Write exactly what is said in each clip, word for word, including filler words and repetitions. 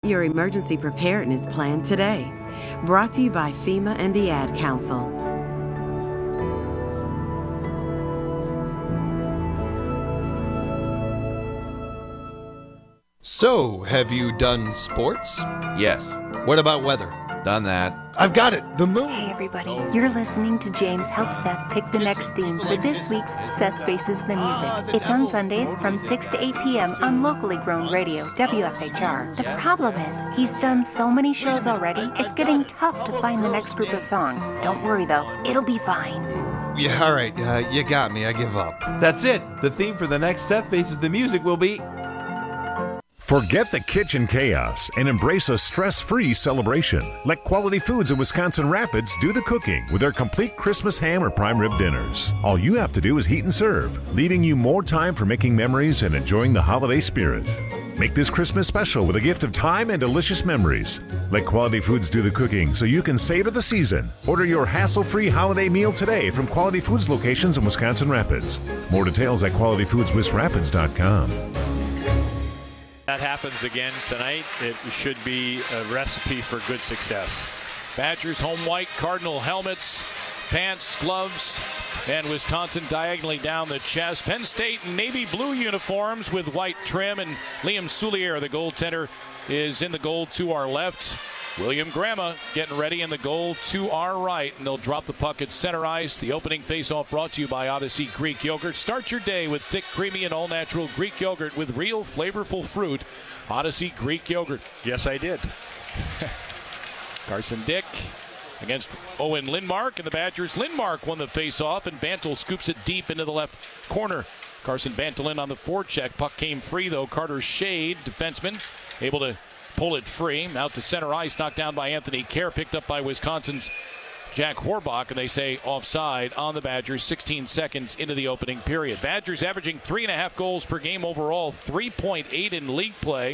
your emergency preparedness plan today. Brought to you by FEMA and the Ad Council. So, have you done sports? Yes. What about weather? Done that. I've got it. The moon. Hey, everybody. You're listening to James help Seth pick the next theme for this week's Seth Faces the Music. It's on Sundays from six to eight p.m. on locally grown radio, W F H R. The problem is, he's done so many shows already, it's getting tough to find the next group of songs. Don't worry, though. It'll be fine. Yeah, all right. Uh, you got me. I give up. That's it. The theme for the next Seth Faces the Music will be... Forget the kitchen chaos and embrace a stress-free celebration. Let Quality Foods in Wisconsin Rapids do the cooking with their complete Christmas ham or prime rib dinners. All you have to do is heat and serve, leaving you more time for making memories and enjoying the holiday spirit. Make this Christmas special with a gift of time and delicious memories. Let Quality Foods do the cooking so you can savor the season. Order your hassle-free holiday meal today from Quality Foods locations in Wisconsin Rapids. More details at quality foods wis rapids dot com. That happens again tonight. It should be a recipe for good success. Badgers home white, Cardinal helmets, pants, gloves, and Wisconsin diagonally down the chest. Penn State navy blue uniforms with white trim, and Liam Soulier, the goaltender, is in the goal to our left. William Grama getting ready in the goal to our right, and they'll drop the puck at center ice. The opening faceoff brought to you by Odyssey Greek Yogurt. Start your day with thick, creamy, and all-natural Greek yogurt with real flavorful fruit. Odyssey Greek Yogurt. Yes, I did. Carson Dick against Owen Lindmark, and the Badgers. Lindmark won the faceoff, and Bantle scoops it deep into the left corner. Carson Bantle in on the forecheck. Puck came free, though. Carter Shade, defenseman, able to pull it free. Out to center ice, knocked down by Anthony Kerr, picked up by Wisconsin's Jack Horbach, and they say offside on the Badgers sixteen seconds into the opening period. Badgers averaging three and a half goals per game overall, three point eight in league play.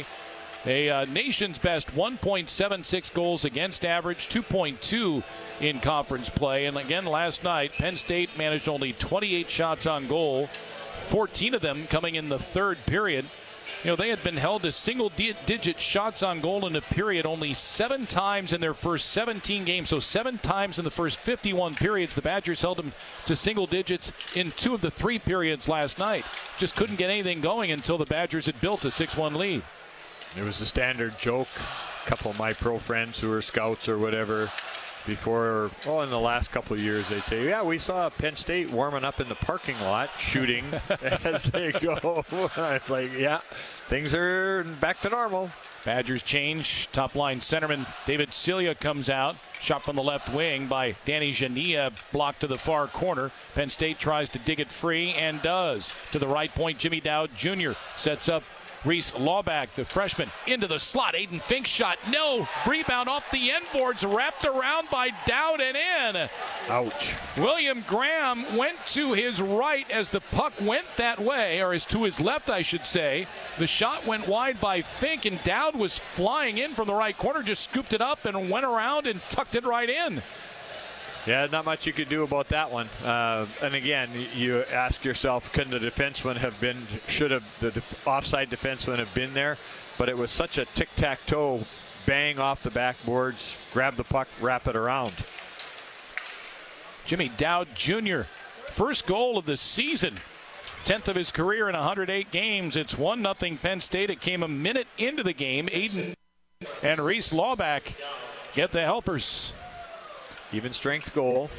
A uh, nation's best one point seven six goals against average, two point two in conference play. And again, last night, Penn State managed only twenty-eight shots on goal, fourteen of them coming in the third period. You know, they had been held to single-digit shots on goal in a period only seven times in their first seventeen games. So seven times in the first fifty-one periods. The Badgers held them to single digits in two of the three periods last night. Just couldn't get anything going until the Badgers had built a six one lead. It was a standard joke. A couple of my pro friends who were scouts or whatever before, oh, in the last couple of years, they'd say, yeah, we saw Penn State warming up in the parking lot, shooting as they go. It's like, yeah, things are back to normal. Badgers change. Top line centerman David Cilia comes out. Shot from the left wing by Danny Jania, blocked to the far corner. Penn State tries to dig it free and does. To the right point, Jimmy Dowd Junior sets up Reese Lawback, the freshman, into the slot. Aiden Fink's shot. No. Rebound off the end boards, wrapped around by Dowd and in. Ouch. William Graham went to his right as the puck went that way, or as to his left, I should say. The shot went wide by Fink, and Dowd was flying in from the right corner, just scooped it up and went around and tucked it right in. Yeah, not much you could do about that one. Uh, and again, you ask yourself, can the defenseman have been, should have the def- offside defenseman have been there? But it was such a tic-tac-toe, bang off the backboards, grab the puck, wrap it around. Jimmy Dowd Junior, first goal of the season. tenth of his career in one hundred eight games. It's one nothing Penn State. It came a minute into the game. Aiden and Reese Lawback get the helpers. Even strength goal.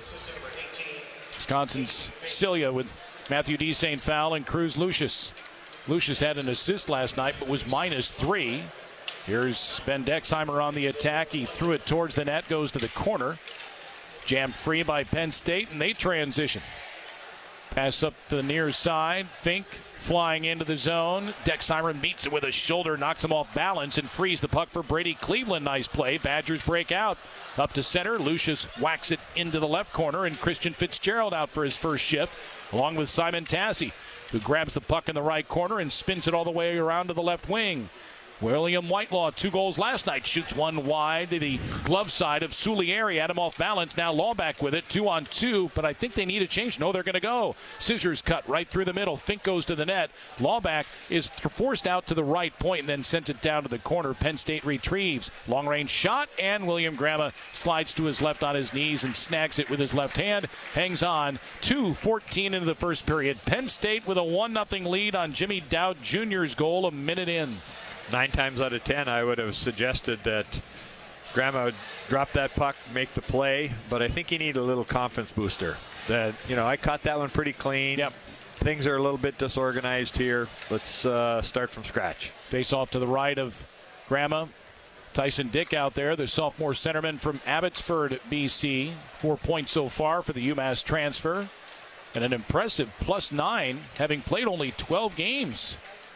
Wisconsin's Cilia with Matthew D. Saint foul and Cruz Lucius. Lucius had an assist last night but was minus three. Here's Ben Dexheimer on the attack. He threw it towards the net, goes to the corner. Jammed free by Penn State, and they transition. Pass up to the near side. Fink flying into the zone. Dexheimer meets it with a shoulder, knocks him off balance, and frees the puck for Brady Cleveland. Nice play. Badgers break out. Up to center. Lucius whacks it into the left corner, and Christian Fitzgerald out for his first shift, along with Simon Tassi, who grabs the puck in the right corner and spins it all the way around to the left wing. William Whitelaw, two goals last night, shoots one wide to the glove side of Soulieri. Had him off balance. Now Lawback with it, two on two, but I think they need a change. No, they're going to go. Scissors cut right through the middle. Fink goes to the net. Lawback is th- forced out to the right point and then sends it down to the corner. Penn State retrieves. Long range shot, and William Grama slides to his left on his knees and snags it with his left hand. Hangs on. two fourteen into the first period. Penn State with a one nothing lead on Jimmy Dowd Junior's goal a minute in. Nine times out of ten, I would have suggested that Grandma would drop that puck, make the play, but I think you need a little confidence booster. That, you know, I caught that one pretty clean. Yep. Things are a little bit disorganized here. Let's uh, start from scratch. Face off to the right of Grandma. Tyson Dick out there, the sophomore centerman from Abbotsford, B C. Four points so far for the UMass transfer. And an impressive plus nine, having played only twelve games.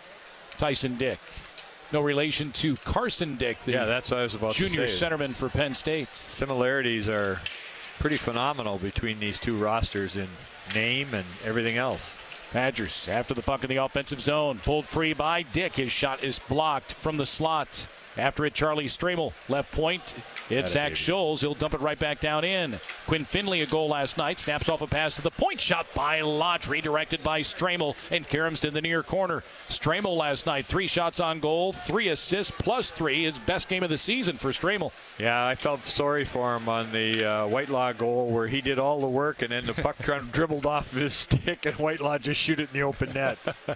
Tyson Dick. No relation to Carson Dick, the yeah, that's what I was about junior to say. centerman for Penn State. Similarities are pretty phenomenal between these two rosters in name and everything else. Badgers after the puck in the offensive zone. Pulled free by Dick. His shot is blocked from the slot. After it, Charlie Stramel, left point. It's Zach Scholes. He'll dump it right back down in. Quinn Finley, a goal last night. Snaps off a pass to the point. Shot by Lodge. Redirected by Stramel. And Karam's in the near corner. Stramel last night, three shots on goal, three assists, plus three. His best game of the season for Stramel. Yeah, I felt sorry for him on the uh, Whitelaw goal where he did all the work and then the puck dribbled off of his stick and Whitelaw just shoot it in the open net.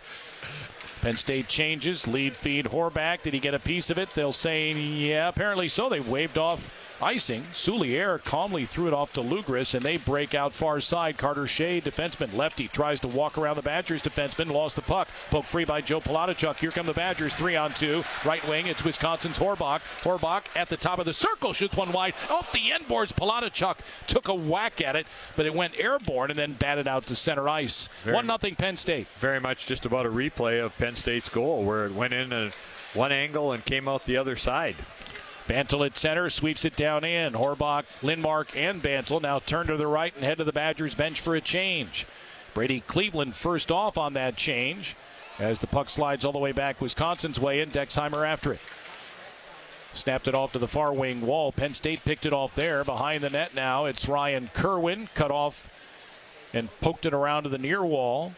Penn State changes. Lead feed Horback. Did he get a piece of it? They'll say, yeah, apparently so. They waved off icing. Soulier calmly threw it off to Lugris, and they break out far side. Carter Shea, defenseman, lefty, tries to walk around the Badgers defenseman, lost the puck. Poked free by Joe Palatichuk. Here come the Badgers, three on two. Right wing, it's Wisconsin's Horbach. Horbach at the top of the circle, shoots one wide. Off the end boards, Palatichuk took a whack at it, but it went airborne and then batted out to center ice. one nothing Penn State. Very much just about a replay of Penn State's goal where it went in at one angle and came out the other side. Bantle at center, sweeps it down in. Horbach, Lindmark, and Bantle now turn to the right and head to the Badgers bench for a change. Brady Cleveland first off on that change as the puck slides all the way back Wisconsin's way in. Dexheimer after it. Snapped it off to the far wing wall. Penn State picked it off there. Behind the net now, it's Ryan Kerwin. Cut off and poked it around to the near wall.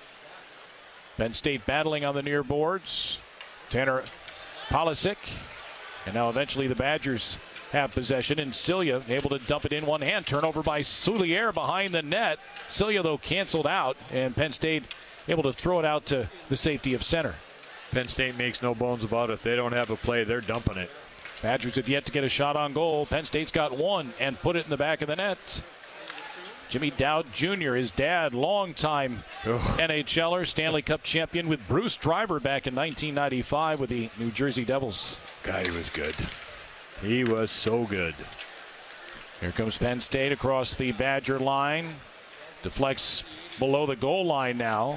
Penn State battling on the near boards. Tanner Polisic. And now eventually the Badgers have possession, and Cilia able to dump it in one hand. Turnover by Soulier behind the net. Cilia, though, canceled out, and Penn State able to throw it out to the safety of center. Penn State makes no bones about it. If they don't have a play, they're dumping it. Badgers have yet to get a shot on goal. Penn State's got one and put it in the back of the net. Jimmy Dowd Junior, his dad, longtime NHLer, Stanley Cup champion with Bruce Driver back in nineteen ninety-five with the New Jersey Devils. God, he was good. He was so good. Here comes Penn State across the Badger line. Deflects below the goal line now.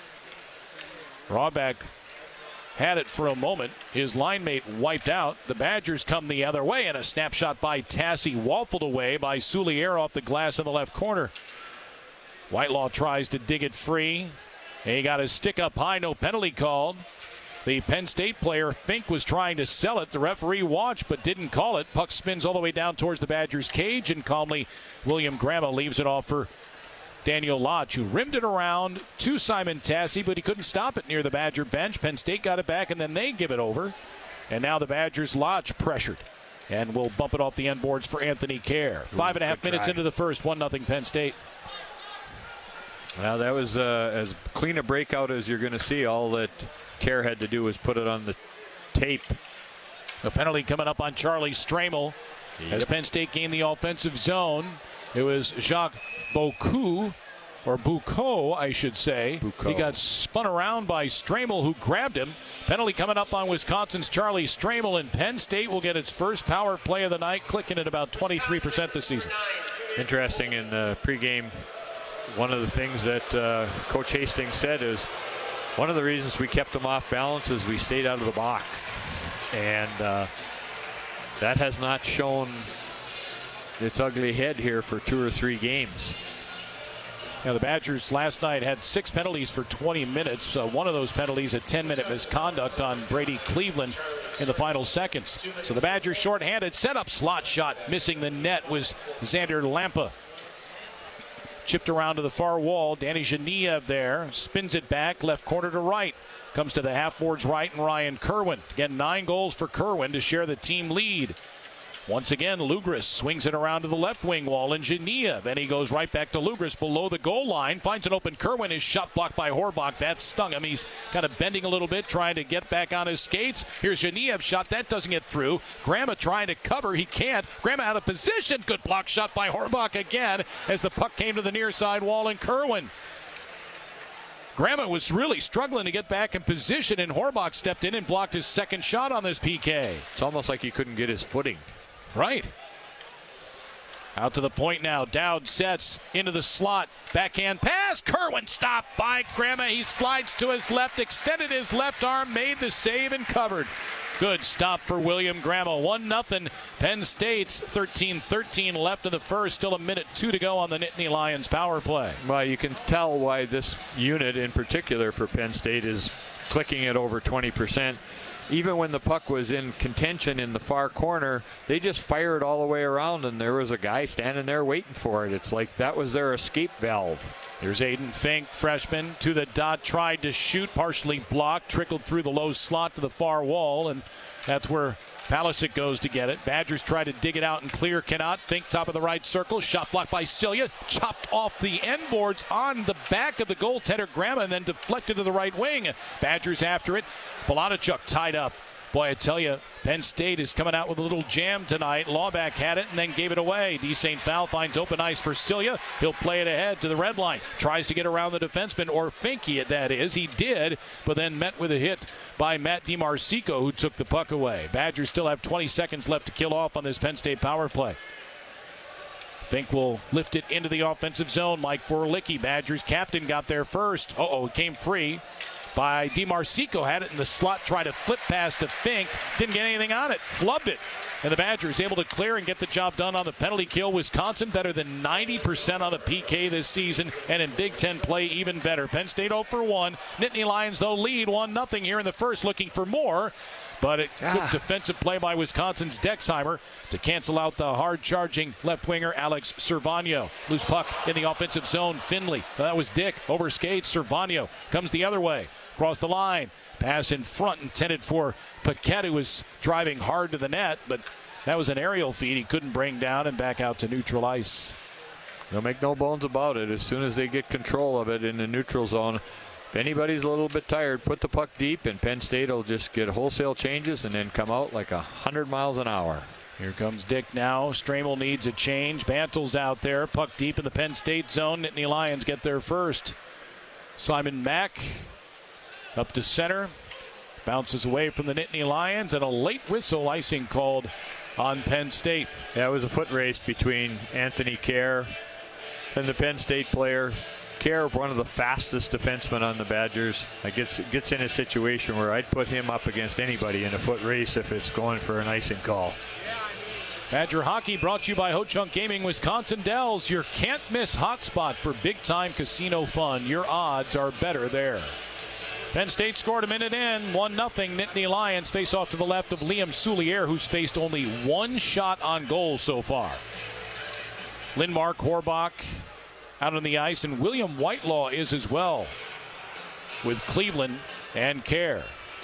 Rawback had it for a moment. His line mate wiped out. The Badgers come the other way, and a snapshot by Tassi, waffled away by Soulier off the glass in the left corner. Whitelaw tries to dig it free. He got his stick up high, no penalty called. The Penn State player, Fink, was trying to sell it. The referee watched but didn't call it. Puck spins all the way down towards the Badgers' cage, and calmly William Grama leaves it off for Daniel Lodge, who rimmed it around to Simon Tassi, but he couldn't stop it near the Badger bench. Penn State got it back, and then they give it over. And now the Badgers' Lodge pressured, and will bump it off the end boards for Anthony Kerr. Five and a half minutes into the first, one nothing Penn State. Well, that was uh, as clean a breakout as you're going to see. All that Kerr had to do was put it on the tape. A penalty coming up on Charlie Stramel. Yep. As Penn State gained the offensive zone. It was Jacques Beaucou, or Bucco, I should say. Bucco. He got spun around by Stramel, who grabbed him. Penalty coming up on Wisconsin's Charlie Stramel, and Penn State will get its first power play of the night, clicking at about twenty-three percent this season. Interesting, in the pregame, one of the things that uh, Coach Hastings said is one of the reasons we kept them off balance is we stayed out of the box. And uh, that has not shown its ugly head here for two or three games. Now, the Badgers last night had six penalties for twenty minutes. Uh, one of those penalties, a ten-minute misconduct on Brady Cleveland. in the final seconds. So the Badgers shorthanded, set up slot shot, missing the net was Xander Lampa. Chipped around to the far wall. Danny Geniev there, spins it back, left corner to right. Comes to the half boards right, and Ryan Kerwin. Again, nine goals for Kerwin to share the team lead. Once again, Lugris swings it around to the left wing wall, and Geniev. Then he goes right back to Lugris below the goal line. Finds an open Kerwin. His shot blocked by Horbach. That stung him. He's kind of bending a little bit, trying to get back on his skates. Here's Geniev's shot. That doesn't get through. Grama trying to cover. He can't. Grama out of position. Good block shot by Horbach again as the puck came to the near side wall, and Kerwin. Grama was really struggling to get back in position, and Horbach stepped in and blocked his second shot on this P K. It's almost like he couldn't get his footing. Right. Out to the point now. Dowd sets into the slot. Backhand pass. Kerwin stopped by Grama. He slides to his left, extended his left arm, made the save, and covered. Good stop for William Grama. one nothing Penn State's thirteen thirteen left in the first. Still a minute two to go on the Nittany Lions power play. Well, you can tell why this unit in particular for Penn State is clicking at over twenty percent. Even when the puck was in contention in the far corner, they just fired all the way around, and there was a guy standing there waiting for it. It's like that was their escape valve. Here's Aiden Fink, freshman, to the dot, tried to shoot, partially blocked, trickled through the low slot to the far wall, and that's where Palisic goes to get it. Badgers try to dig it out and clear, cannot. Fink top of the right circle, shot blocked by Cilia, chopped off the end boards on the back of the goaltender Grama, and then deflected to the right wing. Badgers after it. Bolanichuk tied up. Boy, I tell you, Penn State is coming out with a little jam tonight. Lawback had it and then gave it away. D. Saint Fowl finds open ice for Cilia. He'll play it ahead to the red line. Tries to get around the defenseman, or Finke, that is. He did, but then met with a hit by Matt DiMarsico, who took the puck away. Badgers still have twenty seconds left to kill off on this Penn State power play. Fink will lift it into the offensive zone. Mike Forlicki, Badgers captain, got there first. Uh-oh, it came free by DiMarsico. Had it in the slot, tried to flip past to Fink. Didn't get anything on it. Flubbed it. And the Badgers able to clear and get the job done on the penalty kill. Wisconsin better than ninety percent on the P K this season, and in Big Ten play even better. Penn State oh for one. Nittany Lions, though, lead one nothing here in the first, looking for more. But it ah. good defensive play by Wisconsin's Dexheimer to cancel out the hard-charging left winger Alex Servagno. Loose puck in the offensive zone. Finley. That was Dick. Over skates. Servagno comes the other way. Across the line. Pass in front intended for Paquette, who was driving hard to the net, but that was an aerial feed he couldn't bring down, and back out to neutral ice. They'll make no bones about it. As soon as they get control of it in the neutral zone, if anybody's a little bit tired, put the puck deep, and Penn State will just get wholesale changes and then come out like one hundred miles an hour. Here comes Dick now. Stramel needs a change. Bantel's out there. Puck deep in the Penn State zone. Nittany Lions get there first. Simon Mack up to center. Bounces away from the Nittany Lions, and a late whistle, icing called on Penn State. Yeah, it was a foot race between Anthony Kerr and the Penn State player. Kerr, one of the fastest defensemen on the Badgers, I gets gets in a situation where I'd put him up against anybody in a foot race if it's going for an icing call. Badger Hockey brought to you by Ho-Chunk Gaming, Wisconsin Dells, your can't-miss hotspot for big-time casino fun. Your odds are better there. Penn State scored a minute in, one nothing. Nittany Lions face off to the left of Liam Soulier, who's faced only one shot on goal so far. Lindmark, Horbach out on the ice, and William Whitelaw is as well with Cleveland and Kerr.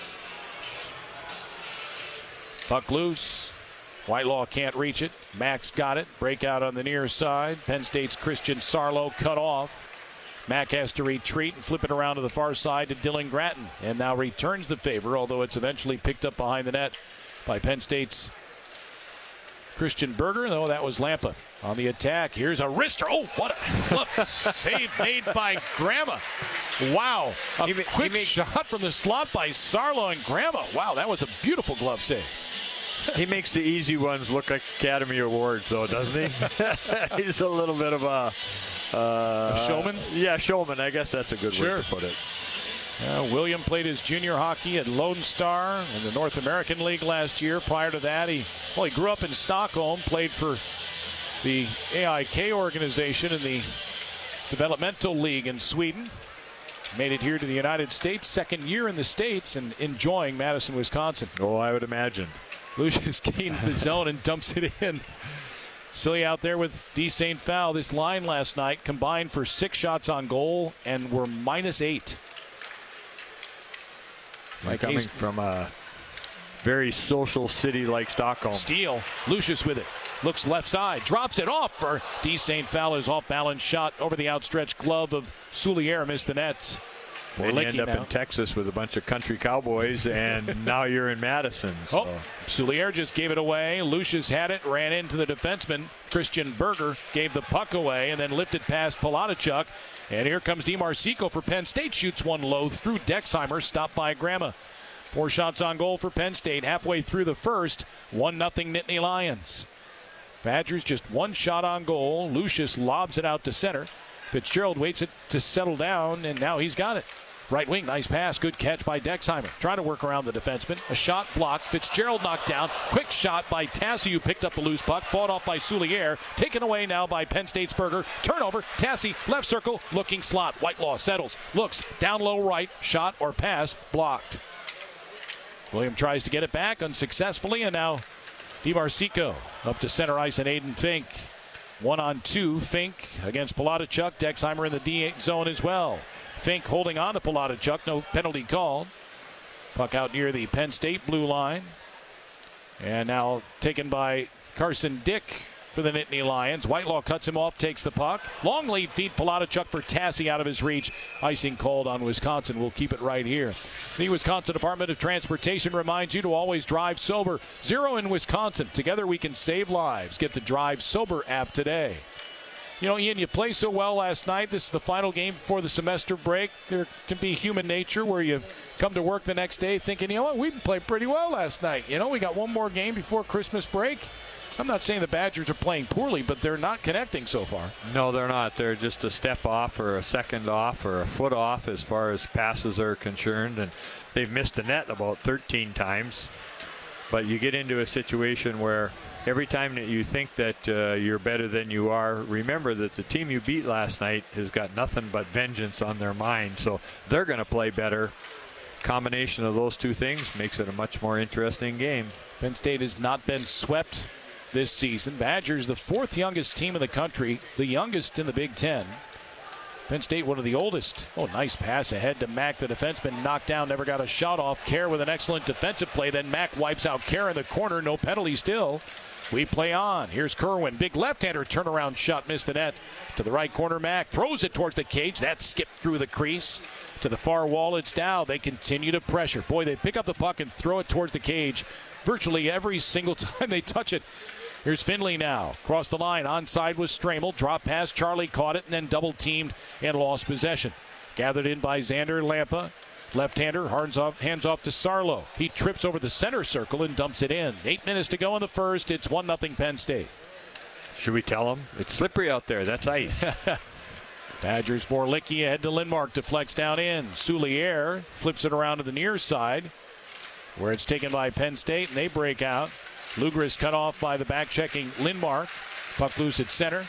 Puck loose. Whitelaw can't reach it. Max got it. Breakout on the near side. Penn State's Christian Sarlo cut off. Mack has to retreat and flip it around to the far side to Dylan Gratton, and now returns the favor, although it's eventually picked up behind the net by Penn State's Christian Berger. No, that was Lampa on the attack. Here's a wrister. Oh, what a look, save made by Grama. Wow, a he, quick he makes, shot from the slot by Sarlo and Grama. Wow, that was a beautiful glove save. He makes the easy ones look like Academy Awards, though, doesn't he? He's a little bit of a... Uh, a showman? Yeah, showman. I guess that's a good sure. way to put it. Uh, William played his junior hockey at Lone Star in the North American League last year. Prior to that, he well, he grew up in Stockholm, played for the A I K organization in the Developmental League in Sweden. made it here to the United States, second year in the States, and enjoying Madison, Wisconsin. Oh, I would imagine. Lucius gains the zone and dumps it in. Silly out there with D. Saint Foul. This line last night combined for six shots on goal and were minus eight. Like coming Hayes. From a very social city like Stockholm. Steele. Lucius with it. Looks left side. Drops it off for D. Saint Fowler's off-balance shot over the outstretched glove of Soulier. Missed the nets. And you end up now in Texas with a bunch of country cowboys, and now you're in Madison. So. Oh, Soulier just gave it away. Lucius had it, ran into the defenseman. Christian Berger gave the puck away and then lifted past Polotachuk. And here comes DiMarsico for Penn State. Shoots one low through Dexheimer, stopped by Grandma. Four shots on goal for Penn State. Halfway through the first, one nothing Nittany Lions. Badgers just one shot on goal. Lucius lobs it out to center. Fitzgerald waits it to settle down, and now he's got it. Right wing, nice pass, good catch by Dexheimer. Trying to work around the defenseman. A shot blocked. Fitzgerald knocked down. Quick shot by Tassi, who picked up the loose puck. Fought off by Soulier. Taken away now by Penn State's Berger. Turnover. Tassi, left circle, looking slot. Whitelaw settles. Looks down low right. Shot or pass blocked. William tries to get it back unsuccessfully, and now DiMarsico up to center ice and Aiden Fink. One on two. Fink against Polotachuk. Dexheimer in the D zone as well. Fink holding on to Polotachuk. No penalty called. Puck out near the Penn State blue line. And now taken by Carson Dick for the Nittany Lions. Whitelaw cuts him off, takes the puck. Long lead feed Polotachuk for Tassi out of his reach. Icing called on Wisconsin. We'll keep it right here. The Wisconsin Department of Transportation reminds you to always drive sober. Zero in Wisconsin. Together we can save lives. Get the Drive Sober app today. You know, Ian, you played so well last night. This is the final game before the semester break. There can be human nature where you come to work the next day thinking, you know what, we played pretty well last night. You know, we got one more game before Christmas break. I'm not saying the Badgers are playing poorly, but they're not connecting so far. No, they're not. They're just a step off or a second off or a foot off as far as passes are concerned. And they've missed the net about thirteen times. But you get into a situation where every time that you think that uh, you're better than you are, remember that the team you beat last night has got nothing but vengeance on their mind. So they're going to play better. Combination of those two things makes it a much more interesting game. Penn State has not been swept this season. Badgers, the fourth youngest team in the country, the youngest in the Big Ten. Penn State, one of the oldest. Oh, nice pass ahead to Mack. The defenseman knocked down, never got a shot off. Kerr with an excellent defensive play. Then Mack wipes out Kerr in the corner. No penalty still. We play on. Here's Kerwin. Big left-hander turnaround shot. Missed the net. To the right corner, Mack throws it towards the cage. That skipped through the crease. To the far wall, it's Dow. They continue to pressure. Boy, they pick up the puck and throw it towards the cage virtually every single time they touch it. Here's Finley now. Cross the line. Onside was Stramel. Drop pass. Charlie caught it and then double teamed and lost possession. Gathered in by Xander Lampa. Left-hander hands off, hands off to Sarlo. He trips over the center circle and dumps it in. Eight minutes to go in the first. It's one nothing Penn State. Should we tell them? It's slippery out there. That's ice. Badgers for Licky ahead to Lindmark. Deflects down in. Soulier flips it around to the near side where it's taken by Penn State and they break out. Lugris cut off by the back-checking Lindmark. Puck loose at center.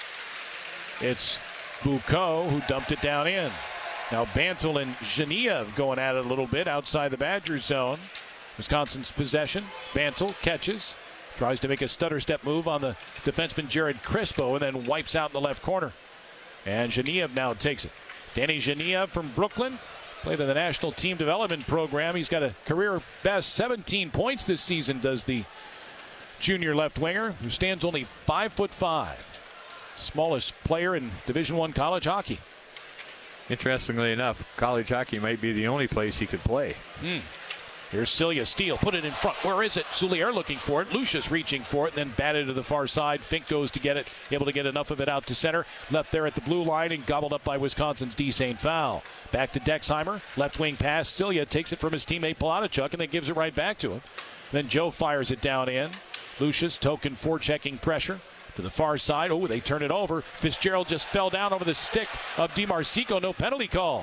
It's Bucco who dumped it down in. Now Bantle and Geniev going at it a little bit outside the Badgers zone. Wisconsin's possession. Bantle catches. Tries to make a stutter step move on the defenseman Jared Crispo and then wipes out in the left corner. And Geniev now takes it. Danny Geniev from Brooklyn. Played in the National Team Development Program. He's got a career best seventeen points this season, does the junior left winger, who stands only five foot five. Smallest player in Division One college hockey. Interestingly enough, college hockey might be the only place he could play. Mm. Here's Celia Steele. Put it in front. Where is it? Soulier looking for it. Lucius reaching for it, and then batted to the far side. Fink goes to get it. Able to get enough of it out to center. Left there at the blue line and gobbled up by Wisconsin's D. Saint Foul. Back to Dexheimer. Left wing pass. Celia takes it from his teammate Polotachuk and then gives it right back to him. Then Joe fires it down in. Lucius, token forechecking pressure to the far side. Oh, they turn it over. Fitzgerald just fell down over the stick of DiMarsico. No penalty call.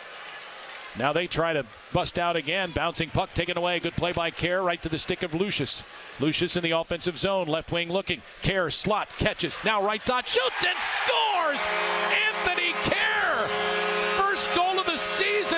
Now they try to bust out again. Bouncing puck taken away. Good play by Kerr right to the stick of Lucius. Lucius in the offensive zone. Left wing looking. Kerr slot catches. Now right dot shoots and scores! Anthony Kerr! First goal of the season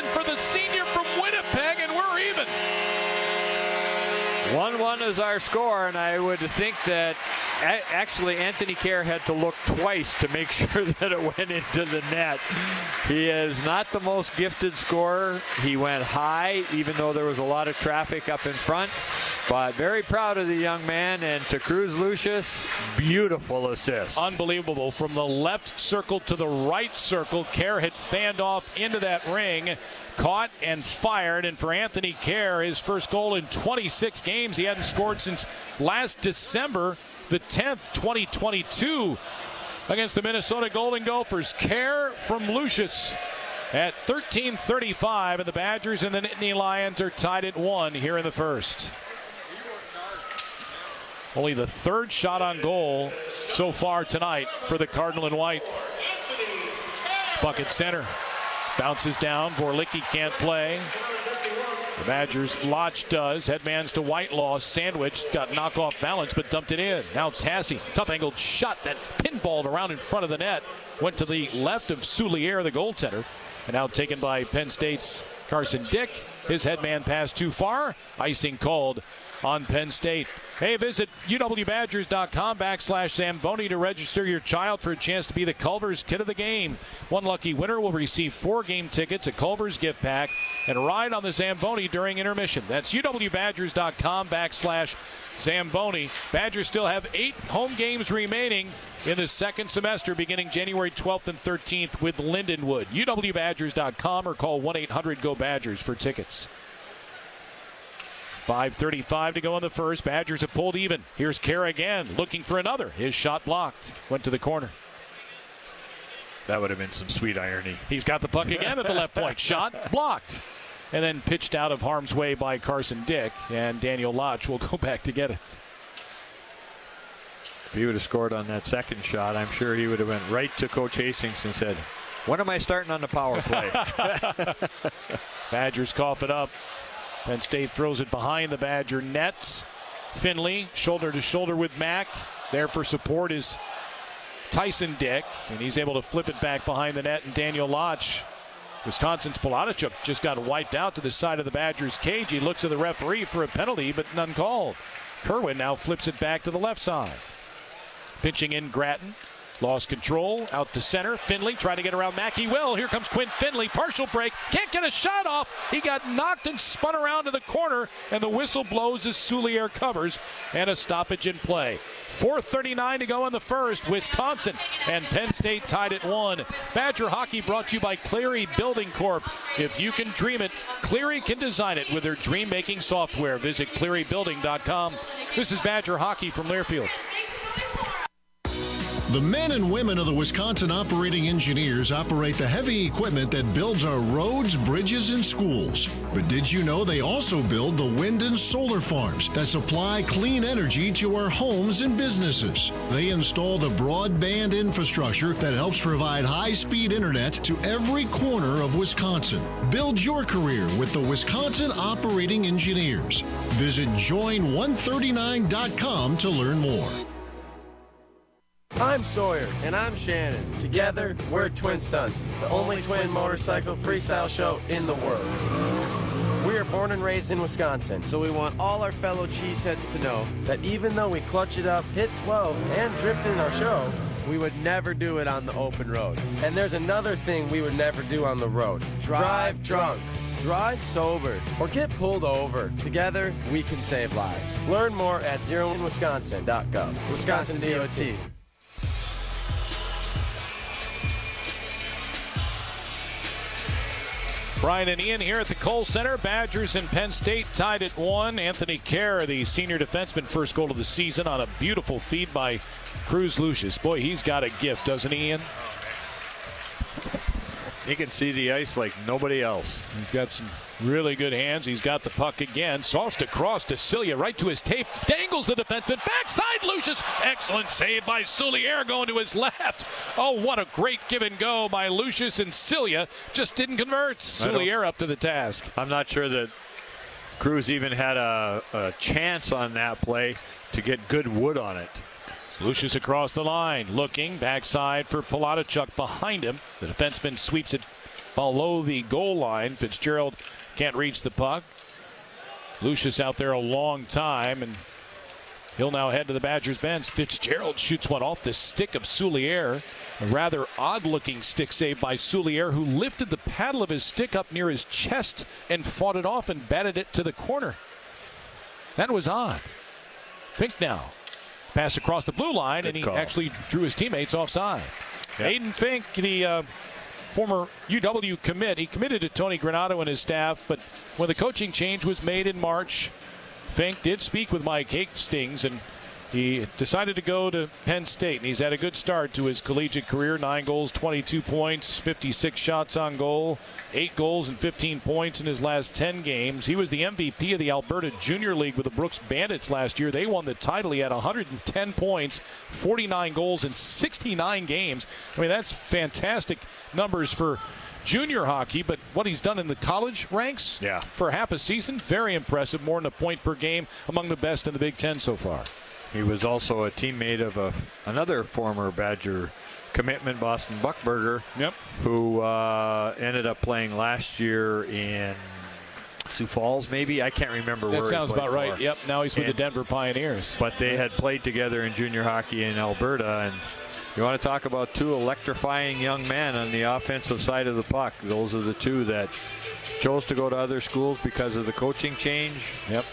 one one is our score, and I would think that a- actually Anthony Kerr had to look twice to make sure that it went into the net. He is not the most gifted scorer. He went high, even though there was a lot of traffic up in front. But very proud of the young man, and to Cruz Lucius, beautiful assist. Unbelievable. From the left circle to the right circle, Kerr had fanned off into that ring, caught and fired. And for Anthony Kerr, his first goal in twenty-six games. He hadn't scored since last December the tenth, twenty twenty-two, against the Minnesota Golden Gophers. Kerr from Lucius at thirteen thirty-five, and the Badgers and the Nittany Lions are tied at one here in the first. Only the third shot on goal so far tonight for the Cardinal and White. Bucket center. Bounces down. Vorlicki can't play. The Badgers, Lodge does. Headmans to Whitelaw. Sandwich got knock off balance but dumped it in. Now Tassi. Tough angled shot that pinballed around in front of the net. Went to the left of Soulier, the goaltender. And now taken by Penn State's Carson Dick. His headman passed too far. Icing called on Penn State. Hey, visit uwbadgers.com backslash Zamboni to register your child for a chance to be the Culver's Kid of the Game. One lucky winner will receive four game tickets, a Culver's gift pack, and ride on the Zamboni during intermission. That's uwbadgers.com backslash Zamboni. Badgers still have eight home games remaining in the second semester beginning January twelfth and thirteenth with Lindenwood. u w badgers dot com or call one eight hundred go Badgers for tickets. five thirty-five to go in the first. Badgers have pulled even. Here's Kerr again, looking for another. His shot blocked. Went to the corner. That would have been some sweet irony. He's got the puck again at the left point. Shot blocked. And then pitched out of harm's way by Carson Dick. And Daniel Lodge will go back to get it. If he would have scored on that second shot, I'm sure he would have went right to Coach Hastings and said, when am I starting on the power play? Badgers cough it up. Penn State throws it behind the Badger nets. Finley, shoulder to shoulder with Mack. There for support is Tyson Dick, and he's able to flip it back behind the net, and Daniel Lodge. Wisconsin's Poladichuk just got wiped out to the side of the Badgers' cage. He looks at the referee for a penalty, but none called. Kerwin now flips it back to the left side. Pitching in Gratton. Lost control, out to center. Finley trying to get around Mackey. Well, here comes Quinn Finley. Partial break. Can't get a shot off. He got knocked and spun around to the corner, and the whistle blows as Soulier covers, and a stoppage in play. four thirty-nine to go in the first. Wisconsin and Penn State tied at one. Badger hockey brought to you by Cleary Building Corp. If you can dream it, Cleary can design it with their dream-making software. Visit cleary building dot com. This is Badger hockey from Learfield. The men and women of the Wisconsin Operating Engineers operate the heavy equipment that builds our roads, bridges, and schools. But did you know they also build the wind and solar farms that supply clean energy to our homes and businesses? They install the broadband infrastructure that helps provide high-speed internet to every corner of Wisconsin. Build your career with the Wisconsin Operating Engineers. Visit join one thirty-nine dot com to learn more. I'm Sawyer. And I'm Shannon. Together, we're Twin Stunts, the only twin motorcycle freestyle show in the world. We are born and raised in Wisconsin, so we want all our fellow cheeseheads to know that even though we clutch it up, hit twelve, and drift in our show, we would never do it on the open road. And there's another thing we would never do on the road. Drive drunk. Drive sober, or get pulled over. Together, we can save lives. Learn more at zero in wisconsin dot gov. Wisconsin D O T. Brian and Ian here at the Kohl Center. Badgers and Penn State tied at one. Anthony Kerr, the senior defenseman, first goal of the season on a beautiful feed by Cruz Lucius. Boy, he's got a gift, doesn't he, Ian? He can see the ice like nobody else. He's got some really good hands. He's got the puck again. Sauced across to Cilia, right to his tape. Dangles the defenseman. Backside Lucius. Excellent save by Soulier going to his left. Oh, what a great give and go by Lucius, and Cilia just didn't convert. Soulier up to the task. I'm not sure that Cruz even had a, a chance on that play to get good wood on it. Lucius across the line, looking, backside for Poladichuk behind him. The defenseman sweeps it below the goal line. Fitzgerald can't reach the puck. Lucius out there a long time, and he'll now head to the Badgers bench. Fitzgerald shoots one off the stick of Souliere. A rather odd-looking stick save by Souliere, who lifted the paddle of his stick up near his chest and fought it off and batted it to the corner. That was odd. Fink now. Pass across the blue line, Good and he call. actually drew his teammates offside. Yep. Aiden Fink, the uh, former U W commit, he committed to Tony Granato and his staff, but when the coaching change was made in March, Fink did speak with Mike Hastings, and he decided to go to Penn State, and he's had a good start to his collegiate career. Nine goals, twenty-two points, fifty-six shots on goal, eight goals and fifteen points in his last ten games. He was the M V P of the Alberta Junior League with the Brooks Bandits last year. They won the title. He had one hundred ten points, forty-nine goals in sixty-nine games. I mean, that's fantastic numbers for junior hockey, but what he's done in the college ranks yeah. for half a season, very impressive. More than a point per game, among the best in the Big Ten so far. He was also a teammate of a, another former Badger commitment, Boston Buckberger, yep. who uh, ended up playing last year in Sioux Falls, maybe. I can't remember that where sounds he played about right. for. Yep, now he's with and, the Denver Pioneers. But they had played together in junior hockey in Alberta, and you want to talk about two electrifying young men on the offensive side of the puck. Those are the two that chose to go to other schools because of the coaching change. Yep.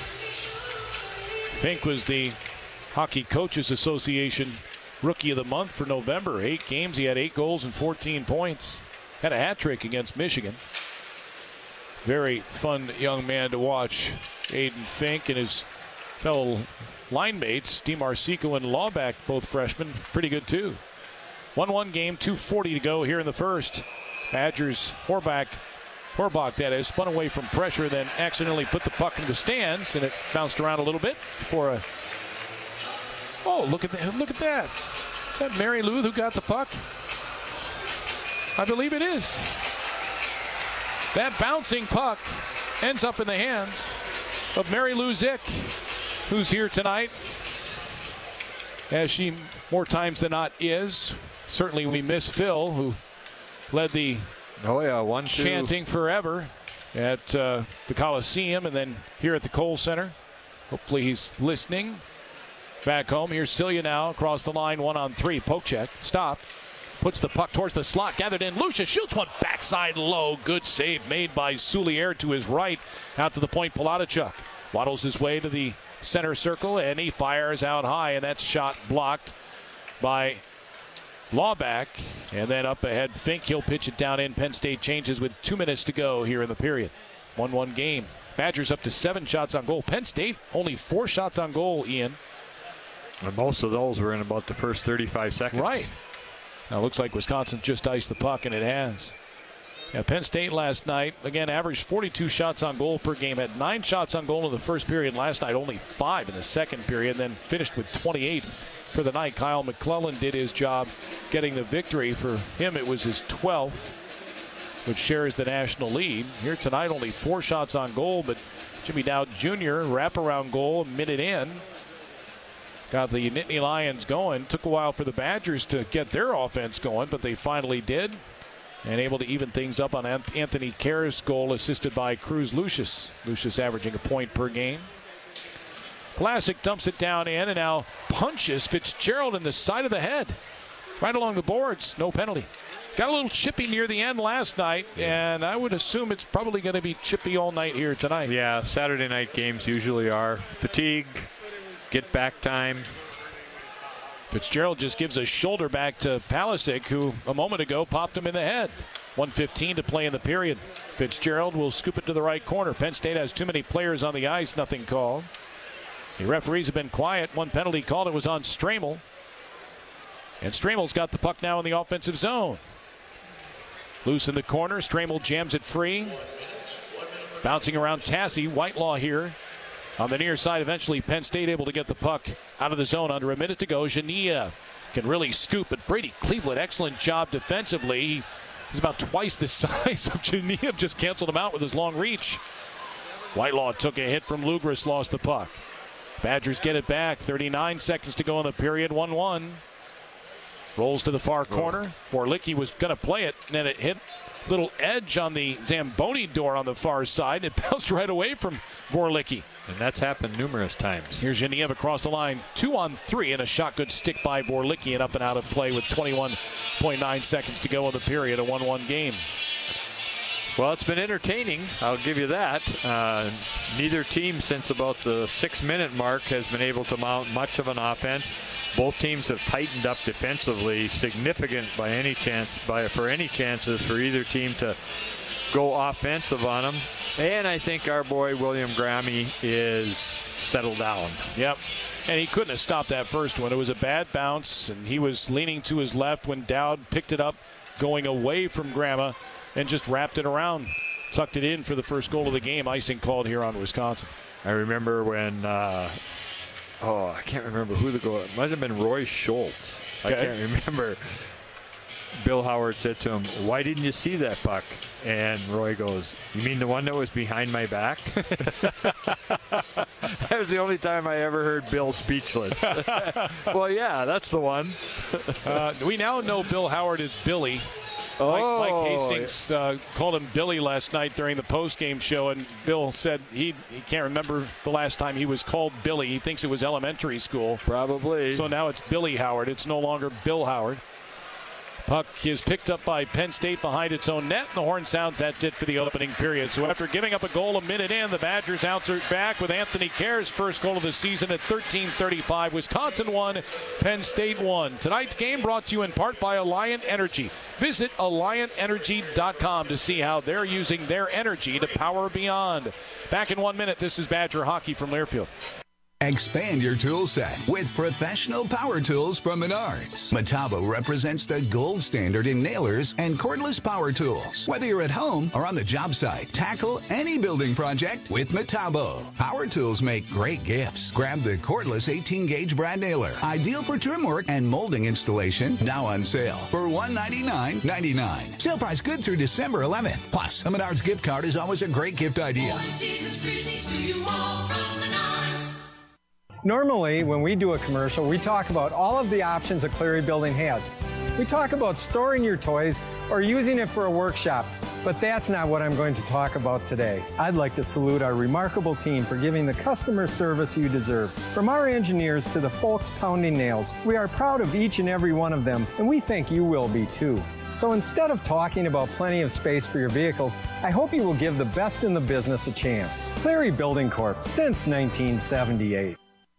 Fink was the Hockey Coaches Association Rookie of the Month for November. Eight games, he had eight goals and fourteen points. Had a hat trick against Michigan. Very fun young man to watch. Aiden Fink and his fellow line mates, DiMarcico and Lawback, both freshmen, pretty good too. one one game, two forty to go here in the first. Badgers, Horbach, Horbach that is, spun away from pressure, then accidentally put the puck in the stands, and it bounced around a little bit for a... Oh, look at that. Look at that. Is that Mary Lou who got the puck? I believe it is. That bouncing puck ends up in the hands of Mary Lou Zick, who's here tonight, as she more times than not is. Certainly we miss Phil, who led the oh yeah, one, two. chanting forever at uh, the Coliseum and then here at the Kohl Center. Hopefully he's listening. Back home, here's Celia now across the line, one on three. Poke check, stop, puts the puck towards the slot, gathered in. Lucius shoots one backside low. Good save made by Souliere to his right, out to the point. Palatichuk waddles his way to the center circle, and he fires out high, and that shot blocked by Lawback. And then up ahead, Fink, he'll pitch it down in. Penn State changes with two minutes to go here in the period. one one game. Badgers up to seven shots on goal. Penn State only four shots on goal, Ian. And most of those were in about the first thirty-five seconds. Right. Now it looks like Wisconsin just iced the puck, and it has. Yeah, Penn State last night, again, averaged forty-two shots on goal per game. Had nine shots on goal in the first period last night, only five in the second period, and then finished with twenty-eight for the night. Kyle McClellan did his job getting the victory. For him, it was his twelfth, which shares the national lead. Here tonight, only four shots on goal, but Jimmy Dowd Junior wraparound goal a minute in. Got the Nittany Lions going. Took a while for the Badgers to get their offense going, but they finally did. And able to even things up on Anthony Kerr's goal, assisted by Cruz Lucius. Lucius averaging a point per game. Vlasic dumps it down in and now punches Fitzgerald in the side of the head. Right along the boards. No penalty. Got a little chippy near the end last night, and I would assume it's probably going to be chippy all night here tonight. Yeah, Saturday night games usually are. Fatigue. Get back time. Fitzgerald just gives a shoulder back to Palisic, who a moment ago popped him in the head. one fifteen to play in the period. Fitzgerald will scoop it to the right corner. Penn State has too many players on the ice, nothing called. The referees have been quiet. One penalty called. It was on Stramel. And Stramel's got the puck now in the offensive zone. Loose in the corner. Stramel jams it free. Bouncing around Tassi. Whitelaw here. On the near side, eventually Penn State able to get the puck out of the zone under a minute to go. Jania can really scoop, but Brady Cleveland, excellent job defensively. He's about twice the size of Jania, just canceled him out with his long reach. Whitelaw took a hit from Lugris, lost the puck. Badgers get it back. thirty-nine seconds to go in the period. one one. Rolls to the far corner. Borlicki was going to play it, and then it hit little edge on the Zamboni door on the far side. It bounced right away from Vorlicki. And that's happened numerous times. Here's Genev across the line, two on three, and a shot good stick by Vorlicki and up and out of play with twenty-one point nine seconds to go in the period, a one one game. Well, it's been entertaining, I'll give you that. Uh, neither team since about the six-minute mark has been able to mount much of an offense. Both teams have tightened up defensively, significant by any chance, by for any chances for either team to go offensive on them. And I think our boy William Grammy is settled down. Yep. And he couldn't have stopped that first one. It was a bad bounce, and he was leaning to his left when Dowd picked it up, going away from Grandma, and just wrapped it around, tucked it in for the first goal of the game. Icing called here on Wisconsin. I remember when, uh, oh, I can't remember who the goal, it might have been Roy Schultz. Okay. I can't remember. Bill Howard said to him, "Why didn't you see that puck?" And Roy goes, "You mean the one that was behind my back?" That was the only time I ever heard Bill speechless. Well, yeah, that's the one. uh, we now know Bill Howard is Billy. Oh, Mike, Mike Hastings uh, called him Billy last night during the post-game show, and Bill said he, he can't remember the last time he was called Billy. He thinks it was elementary school. Probably. So now it's Billy Howard. It's no longer Bill Howard. Puck is picked up by Penn State behind its own net, and the horn sounds. That's it for the opening period. So after giving up a goal a minute in, the Badgers answered back with Anthony Kerr's first goal of the season at thirteen thirty-five. Wisconsin won, Penn State won. Tonight's game brought to you in part by Alliant Energy. Visit alliant energy dot com to see how they're using their energy to power beyond. Back in one minute, this is Badger Hockey from Learfield. Expand your tool set with professional power tools from Menards. Metabo represents the gold standard in nailers and cordless power tools. Whether you're at home or on the job site, tackle any building project with Metabo. Power tools make great gifts. Grab the cordless eighteen gauge brad nailer, ideal for trim work and molding installation, now on sale for one hundred ninety-nine ninety-nine. Sale price good through December eleventh. Plus, a Menards gift card is always a great gift idea. Normally, when we do a commercial, we talk about all of the options a Cleary building has. We talk about storing your toys or using it for a workshop, but that's not what I'm going to talk about today. I'd like to salute our remarkable team for giving the customer service you deserve. From our engineers to the folks pounding nails, we are proud of each and every one of them, and we think you will be too. So instead of talking about plenty of space for your vehicles, I hope you will give the best in the business a chance. Cleary Building Corp, since nineteen seventy-eight.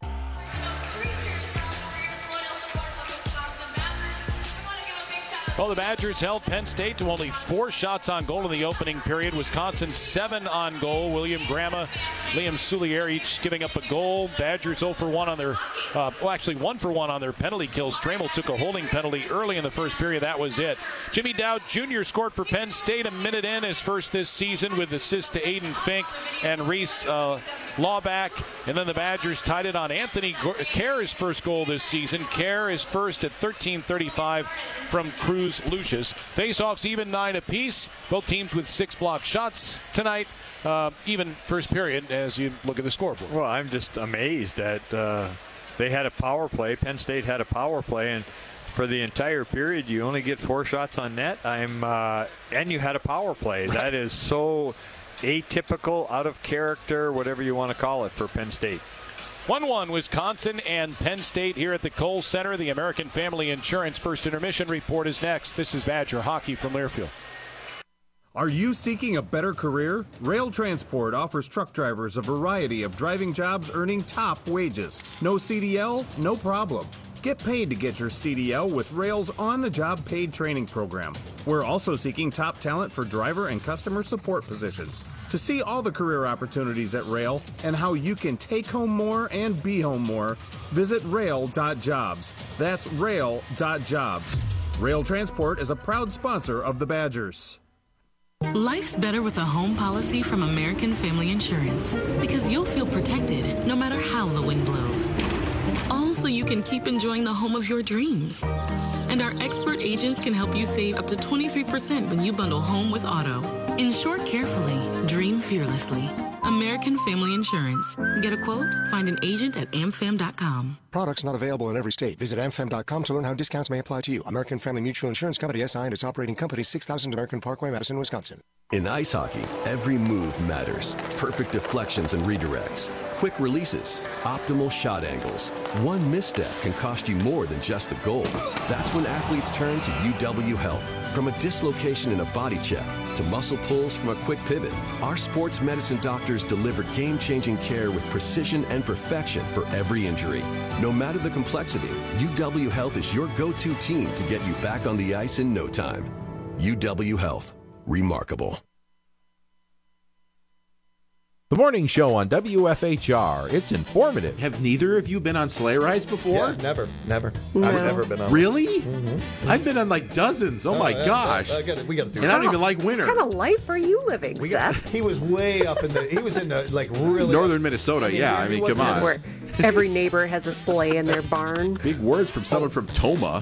Well, the Badgers held Penn State to only four shots on goal in the opening period. Wisconsin seven on goal. William Grandma, Liam Soulier each giving up a goal. Badgers zero for one on their, uh, well, actually one for one on their penalty kills. Stramel took a holding penalty early in the first period. That was it. Jimmy Dowd Junior scored for Penn State a minute in, his first this season, with assists to Aiden Fink and Reese uh, Lawback. And then the Badgers tied it on Anthony Kerr's first goal this season. Kerr is first at thirteen thirty-five from Cruz Lucius. Face-offs even nine apiece. Both teams with six blocked shots tonight. Uh, even first period as you look at the scoreboard. Well, I'm just amazed that uh, they had a power play. Penn State had a power play, and for the entire period, you only get four shots on net. I'm uh, and you had a power play. Right. That is so atypical, out of character, whatever you want to call it, for Penn State. one one Wisconsin and Penn State here at the Kohl Center. The American Family Insurance First Intermission Report is next. This is Badger Hockey from Learfield. Are you seeking a better career? Rail Transport offers truck drivers a variety of driving jobs earning top wages. No C D L? No problem. Get paid to get your C D L with Rail's on-the-job paid training program. We're also seeking top talent for driver and customer support positions. To see all the career opportunities at Rail and how you can take home more and be home more, visit rail dot jobs. That's rail dot jobs. Rail Transport is a proud sponsor of the Badgers. Life's better with a home policy from American Family Insurance, because you'll feel protected no matter how the wind blows. All so you can keep enjoying the home of your dreams. And our expert agents can help you save up to twenty-three percent when you bundle home with auto. Insure carefully, dream fearlessly. American Family Insurance. Get a quote? Find an agent at A M F A M dot com. Products not available in every state. Visit A M F A M dot com to learn how discounts may apply to you. American Family Mutual Insurance Company, S I and its operating company, six thousand American Parkway, Madison, Wisconsin. In ice hockey, every move matters. Perfect deflections and redirects, quick releases, optimal shot angles. One misstep can cost you more than just the goal. That's when athletes turn to U W Health. From a dislocation in a body check to muscle pulls from a quick pivot, our sports medicine doctors deliver game-changing care with precision and perfection for every injury. No matter the complexity, U W Health is your go-to team to get you back on the ice in no time. U W Health. Remarkable. The morning show on W F H R. It's informative. Have neither of you been on sleigh rides before? Yeah, never, never. No. I've never been on. Really? Mm-hmm. I've been on like dozens. Oh, Oh, my yeah, gosh. I gotta, we got to do And it. I don't even like winter. What kind of life are you living, We Seth? got, he was way up in the. He was in the like really Northern Minnesota. I mean, yeah, he I mean, wasn't come on. Where every neighbor has a sleigh in their barn. Big words from someone from Toma.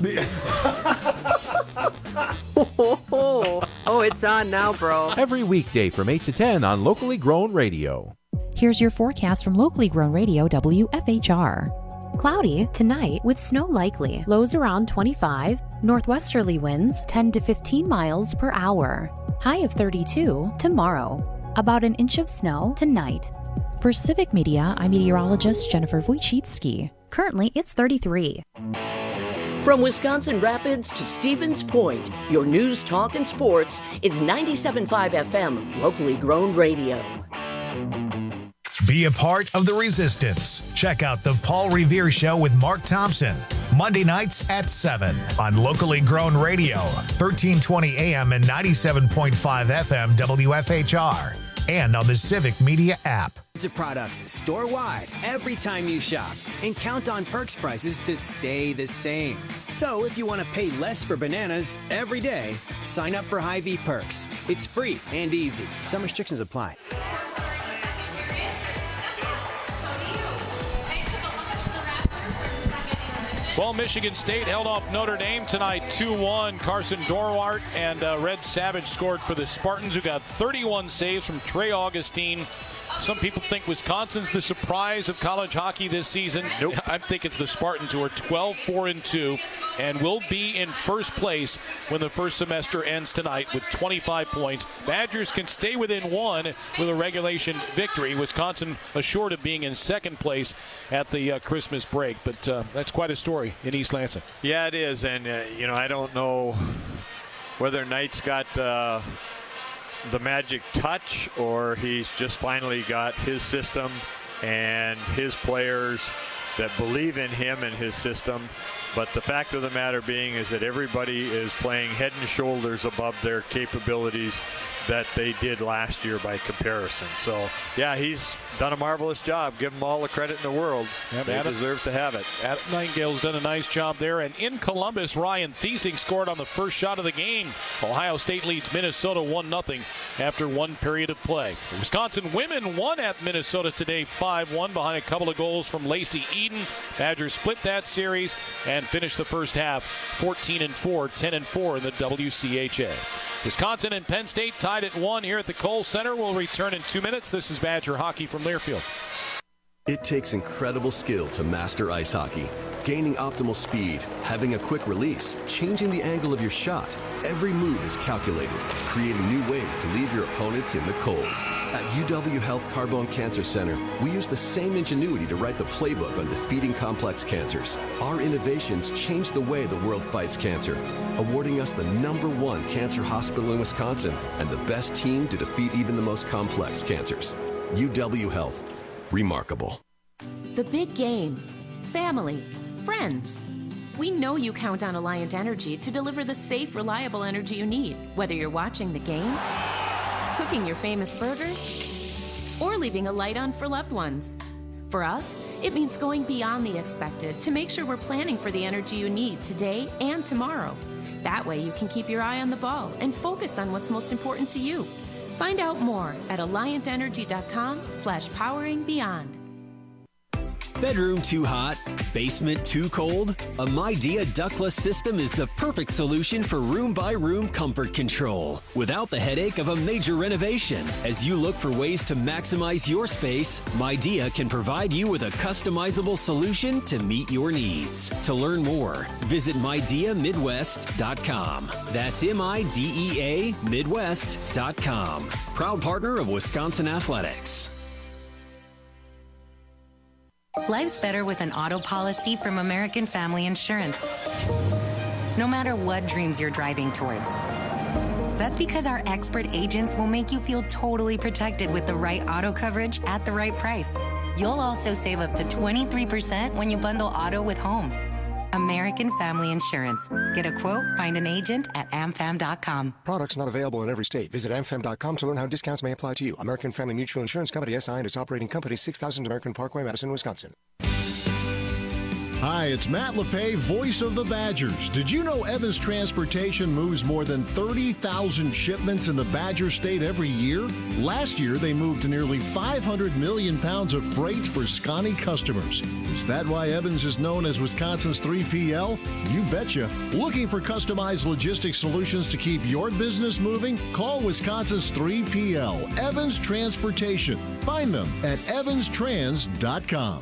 Oh, oh, it's on now, bro. Every weekday from eight to ten on Locally Grown Radio. Here's your forecast from Locally Grown Radio W F H R. Cloudy tonight with snow likely. Lows around twenty-five. Northwesterly winds ten to fifteen miles per hour. High of thirty-two tomorrow. About an inch of snow tonight. For Civic Media, I'm meteorologist Jennifer Wojcicki. Currently, it's thirty-three. From Wisconsin Rapids to Stevens Point, your news, talk, and sports is ninety-seven point five F M, Locally Grown Radio. Be a part of the resistance. Check out the Paul Revere Show with Mark Thompson, Monday nights at seven on Locally Grown Radio, thirteen twenty A M and ninety-seven point five F M W F H R, and on the Civic Media app. Of products store-wide every time you shop, and count on Perks prices to stay the same. So if you want to pay less for bananas every day, sign up for Hy-Vee Perks. It's free and easy. Some restrictions apply. Well, Michigan State held off Notre Dame tonight two one. Carson Dorwart and uh, Red Savage scored for the Spartans, who got thirty-one saves from Trey Augustine. Some people think Wisconsin's the surprise of college hockey this season. Nope. I think it's the Spartans, who are twelve four and two and will be in first place when the first semester ends tonight with twenty-five points. Badgers can stay within one with a regulation victory. Wisconsin assured of being in second place at the uh, Christmas break. But uh, that's quite a story in East Lansing. Yeah, it is. And, uh, you know, I don't know whether Knight's got uh, the magic touch, or he's just finally got his system and his players that believe in him and his system. But the fact of the matter being is that everybody is playing head and shoulders above their capabilities that they did last year by comparison. So, yeah, he's done a marvelous job. Give him all the credit in the world. Yeah, they Adam, deserve to have it. Adam Nightingale's done a nice job there. And in Columbus, Ryan Thiesing scored on the first shot of the game. Ohio State leads Minnesota one nothing after one period of play. The Wisconsin women won at Minnesota today five one behind a couple of goals from Lacey Eden. Badgers split that series and finished the first half fourteen and four, ten and four in the W C H A. Wisconsin and Penn State tied at one here at the Kohl Center. We'll return in two minutes. This is Badger Hockey from Learfield. It takes incredible skill to master ice hockey. Gaining optimal speed, having a quick release, changing the angle of your shot. Every move is calculated, creating new ways to leave your opponents in the cold. At U W Health Carbone Cancer Center, we use the same ingenuity to write the playbook on defeating complex cancers. Our innovations change the way the world fights cancer, awarding us the number one cancer hospital in Wisconsin and the best team to defeat even the most complex cancers. U W Health. Remarkable. The big game. Family. Friends. We know you count on Alliant Energy to deliver the safe, reliable energy you need, whether you're watching the game, cooking your famous burgers, or leaving a light on for loved ones. For us, it means going beyond the expected to make sure we're planning for the energy you need today and tomorrow. That way you can keep your eye on the ball and focus on what's most important to you. Find out more at alliant energy dot com slash powering beyond. Bedroom too hot? Basement too cold? A Midea ductless system is the perfect solution for room-by-room comfort control without the headache of a major renovation. As you look for ways to maximize your space, Midea can provide you with a customizable solution to meet your needs. To learn more, visit midea midwest dot com. That's M I D E A Midwest dot com. Proud partner of Wisconsin Athletics. Life's better with an auto policy from American Family Insurance. No matter what dreams you're driving towards. That's because our expert agents will make you feel totally protected with the right auto coverage at the right price. You'll also save up to twenty-three percent when you bundle auto with home. American Family Insurance. Get a quote, find an agent at am fam dot com. Products not available in every state. Visit am fam dot com to learn how discounts may apply to you. American Family Mutual Insurance Company, S I and its operating company, six thousand American Parkway, Madison, Wisconsin. Hi, it's Matt LePay, voice of the Badgers. Did you know Evans Transportation moves more than thirty thousand shipments in the Badger State every year? Last year, they moved nearly five hundred million pounds of freight for Scotty customers. Is that why Evans is known as Wisconsin's three P L? You betcha. Looking for customized logistics solutions to keep your business moving? Call Wisconsin's three P L, Evans Transportation. Find them at evans trans dot com.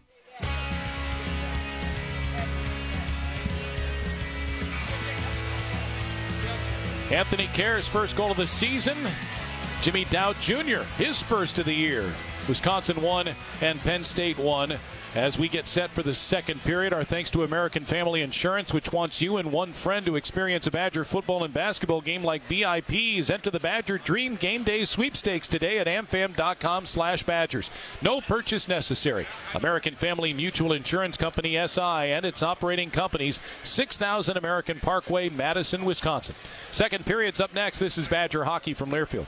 Anthony Kerr's first goal of the season. Jimmy Dowd Junior, his first of the year. Wisconsin won and Penn State won. As we get set for the second period, our thanks to American Family Insurance, which wants you and one friend to experience a Badger football and basketball game like V I Ps. Enter the Badger Dream Game Day sweepstakes today at am fam dot com slash Badgers. No purchase necessary. American Family Mutual Insurance Company, S I, and its operating companies, six thousand American Parkway, Madison, Wisconsin. Second period's up next. This is Badger Hockey from Learfield.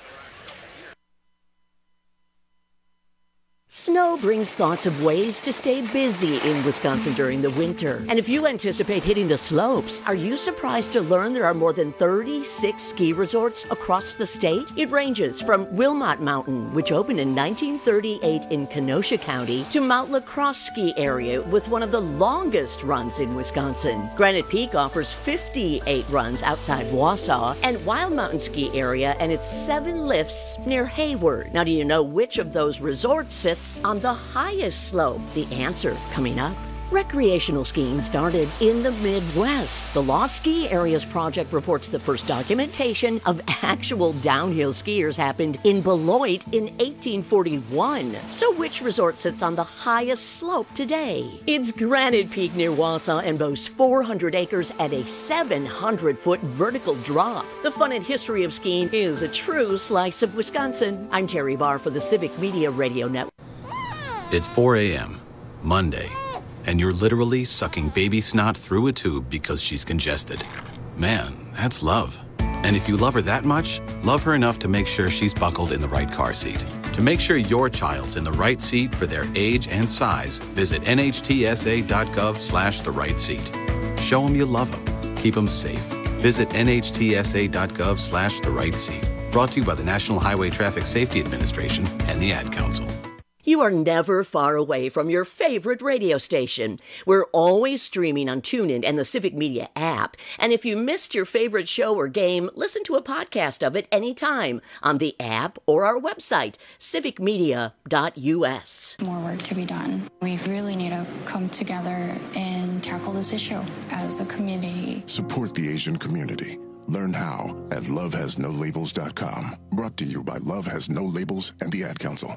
Snow brings thoughts of ways to stay busy in Wisconsin during the winter. And if you anticipate hitting the slopes, are you surprised to learn there are more than thirty-six ski resorts across the state? It ranges from Wilmot Mountain, which opened in nineteen thirty-eight in Kenosha County, to Mount La Crosse Ski Area with one of the longest runs in Wisconsin. Granite Peak offers fifty-eight runs outside Wausau, and Wild Mountain Ski Area and its seven lifts near Hayward. Now, do you know which of those resorts sits on the highest slope? The answer coming up. Recreational skiing started in the Midwest. The Lost Ski Areas Project reports the first documentation of actual downhill skiers happened in Beloit in eighteen forty-one. So which resort sits on the highest slope today? It's Granite Peak near Wausau and boasts four hundred acres and a seven hundred foot vertical drop. The fun and history of skiing is a true slice of Wisconsin. I'm Terry Barr for the Civic Media Radio Network. It's four a.m., Monday, and you're literally sucking baby snot through a tube because she's congested. Man, that's love. And if you love her that much, love her enough to make sure she's buckled in the right car seat. To make sure your child's in the right seat for their age and size, visit N H T S A dot gov slash the right seat. Show them you love them. Keep them safe. Visit N H T S A dot gov slash the right seat. Brought to you by the National Highway Traffic Safety Administration and the Ad Council. You are never far away from your favorite radio station. We're always streaming on TuneIn and the Civic Media app. And if you missed your favorite show or game, listen to a podcast of it anytime on the app or our website, civic media dot U S. More work to be done. We really need to come together and tackle this issue as a community. Support the Asian community. Learn how at love has no labels dot com. Brought to you by Love Has No Labels and the Ad Council.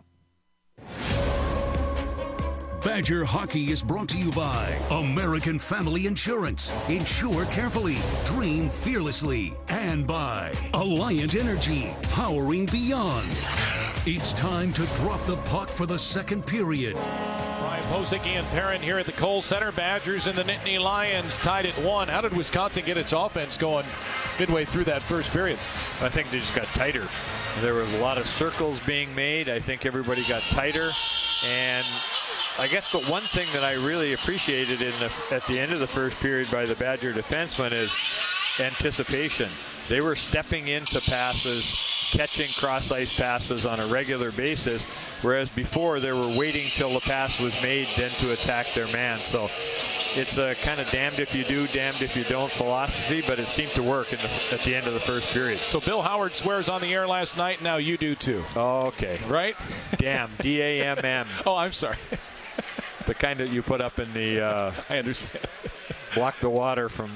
Badger Hockey is brought to you by American Family Insurance. Insure carefully, dream fearlessly. And by Alliant Energy, powering beyond. It's time to drop the puck for the second period. Brian Posick and Perrin here at the Kohl Center. Badgers and the Nittany Lions tied at one. How did Wisconsin get its offense going midway through that first period? I think they just got tighter. There was a lot of circles being made. I think everybody got tighter. And I guess the one thing that I really appreciated in the, at the end of the first period by the Badger defensemen is anticipation. They were stepping into passes, catching cross-ice passes on a regular basis. whereas before they were waiting till the pass was made, then to attack their man. So it's a kind of damned if you do, damned if you don't philosophy, but it seemed to work in the, at the end of the first period. So Bill Howard swears on the air last night. Now you do too. Oh, okay. Right? Damn. D A M M. Oh, I'm sorry. The kind that you put up in the... Uh, I understand. Block the water from...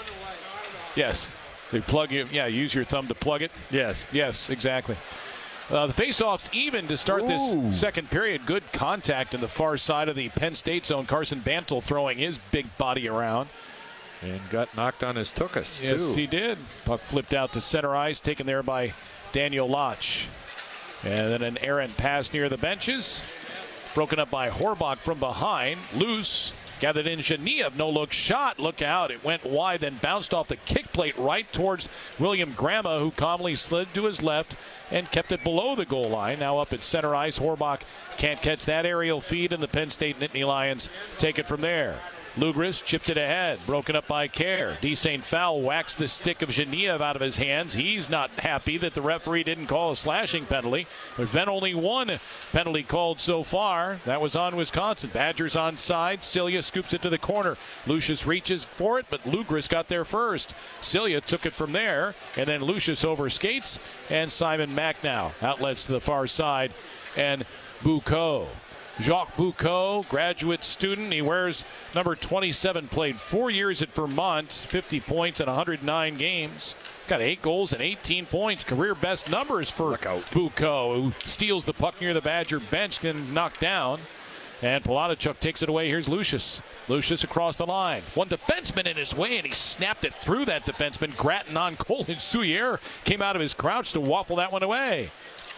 Yes. They plug you. Yeah, use your thumb to plug it. Yes. Yes, exactly. Uh, the faceoff's even to start Ooh. this second period. Good contact in the far side of the Penn State zone. Carson Bantle throwing his big body around. And got knocked on his tuchus, yes, too. Yes, he did. Puck flipped out to center ice, taken there by Daniel Lotch. And then an errant pass near the benches. Broken up by Horbach from behind. Loose. Gathered in Genev, no-look shot. Look out. It went wide, then bounced off the kick plate right towards William Grama, who calmly slid to his left and kept it below the goal line. Now up at center ice. Horbach can't catch that aerial feed, and the Penn State Nittany Lions take it from there. Lugris chipped it ahead, broken up by Kerr. D. Saint Fowl whacks the stick of Genev out of his hands. He's not happy that the referee didn't call a slashing penalty. There's been only one penalty called so far. That was on Wisconsin. Badgers on side. Cilia scoops it to the corner. Lucius reaches for it, but Lugris got there first. Cilia took it from there, and then Lucius overskates, and Simon Mack now outlets to the far side, and Bucco. Jacques Bucco, graduate student. He wears number twenty-seven, played four years at Vermont, fifty points in one hundred nine games. Got eight goals and eighteen points. Career best numbers for Bucco, who steals the puck near the Badger bench and knocked down. And Palatichuk takes it away. Here's Lucius. Lucius across the line. One defenseman in his way, and he snapped it through that defenseman. Gratton on goal, and Soulier came out of his crouch to waffle that one away.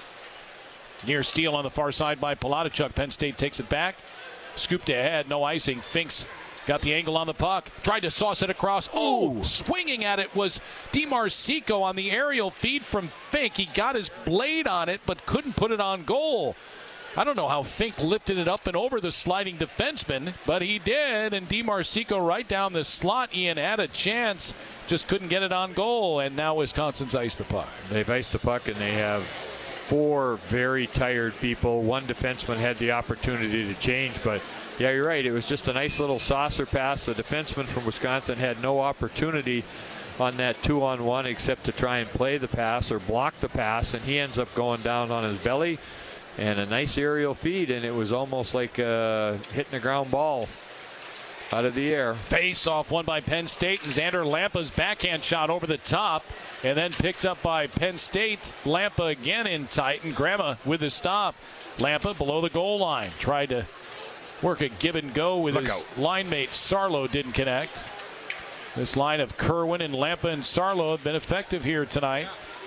Near steal on the far side by Palatichuk. Penn State takes it back. Scooped ahead, no icing. Finks got the angle on the puck. Tried to sauce it across. Oh, swinging at it was DiMarsico on the aerial feed from Fink. He got his blade on it, but couldn't put it on goal. I don't know how Fink lifted it up and over the sliding defenseman, but he did. And DiMarsico right down the slot. Ian had a chance, just couldn't get it on goal. And now Wisconsin's iced the puck. They've iced the puck, and they have four very tired people. One defenseman had the opportunity to change, but yeah, you're right. It was just a nice little saucer pass. The defenseman from Wisconsin had no opportunity on that two-on-one except to try and play the pass or block the pass, and he ends up going down on his belly. And a nice aerial feed, and it was almost like uh, hitting a ground ball out of the air. Face off one by Penn State, and Xander Lampa's backhand shot over the top, and then picked up by Penn State. Lampa again in tight, and Grama with the stop. Lampa below the goal line. Tried to work a give and go with Look his out. line mate. Sarlo didn't connect. This line of Kerwin and Lampa and Sarlo have been effective here tonight.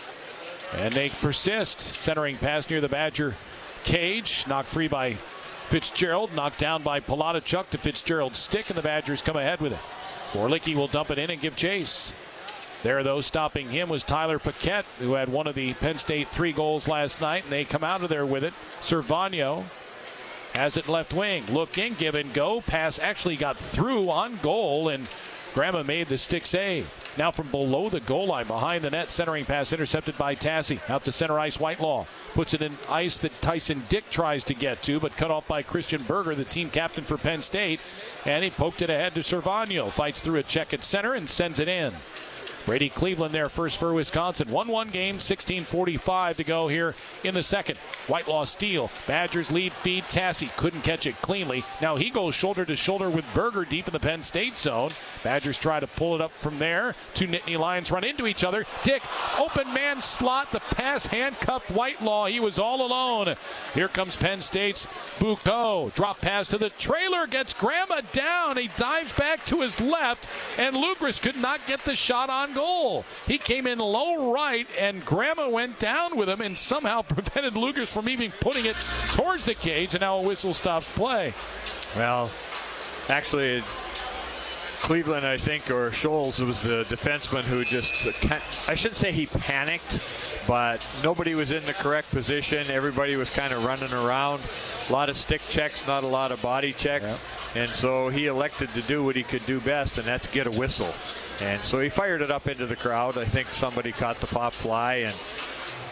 And they persist. Centering pass near the Badger cage. Knocked free by Fitzgerald, knocked down by Palatichuk to Fitzgerald's stick, and the Badgers come ahead with it. Orlicki will dump it in and give chase. There, though, stopping him was Tyler Paquette, who had one of the Penn State three goals last night, and they come out of there with it. Servagno has it left wing. Looking, give and go. Pass actually got through on goal, and Grama made the stick save. Now from below the goal line, behind the net, centering pass intercepted by Tassi. Out to center ice, Whitelaw puts it in ice that Tyson Dick tries to get to, but cut off by Christian Berger, the team captain for Penn State. And he poked it ahead to Servagno. Fights through a check at center and sends it in. Brady Cleveland there first for Wisconsin. one one game, sixteen forty-five to go here in the second. Whitelaw steal. Badgers lead feed. Tassi couldn't catch it cleanly. Now he goes shoulder to shoulder with Berger deep in the Penn State zone. Badgers try to pull it up from there. Two Nittany Lions run into each other. Dick, open man slot. The pass handcuffed Whitelaw. He was all alone. Here comes Penn State's Bucco. Drop pass to the trailer. Gets Grama down. He dives back to his left. And Lugris could not get the shot on goal. He came in low right, and Grama went down with him and somehow prevented Lugris from even putting it towards the cage, and now a whistle stops play. Well, actually, Cleveland, I think, or Scholes was the defenseman who just, I shouldn't say he panicked, but nobody was in the correct position. Everybody was kind of running around. A lot of stick checks, not a lot of body checks. Yep. And so he elected to do what he could do best, and that's get a whistle. And so he fired it up into the crowd. I think somebody caught the pop fly, and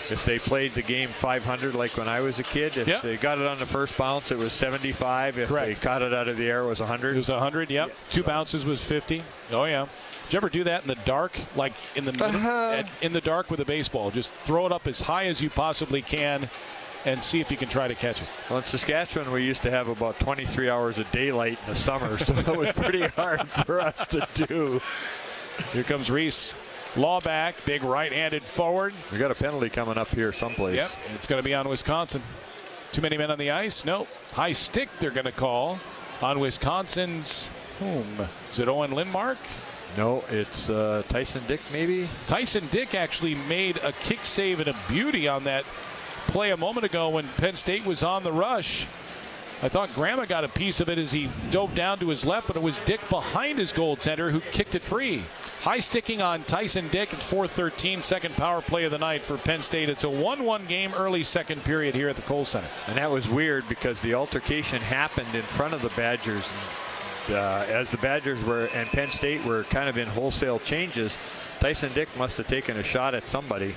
if they played the game five hundred like when I was a kid, if yep. they got it on the first bounce, it was seventy-five. If Correct. they caught it out of the air, it was one hundred. It was one hundred, yep. Yeah, Two so. bounces was fifty. Oh, yeah. Did you ever do that in the dark, like in the middle, Uh-huh. at, in the dark with a baseball? Just throw it up as high as you possibly can and see if you can try to catch it. Well, in Saskatchewan, we used to have about twenty-three hours of daylight in the summer, so it was pretty hard for us to do. Here comes Reese. Law back, big right-handed forward. We got a penalty coming up here someplace. Yep, it's going to be on Wisconsin. Too many men on the ice? No. High stick they're going to call on Wisconsin's whom? Is it Owen Lindmark? No, it's uh, Tyson Dick maybe. Tyson Dick actually made a kick save and a beauty on that play a moment ago when Penn State was on the rush. I thought Grandma got a piece of it as he dove down to his left, but it was Dick behind his goaltender who kicked it free. High sticking on Tyson Dick at four thirteen, second power play of the night for Penn State. It's a one one game early second period here at the Kohl Center. And that was weird because the altercation happened in front of the Badgers. And, uh, as the Badgers were and Penn State were kind of in wholesale changes, Tyson Dick must have taken a shot at somebody.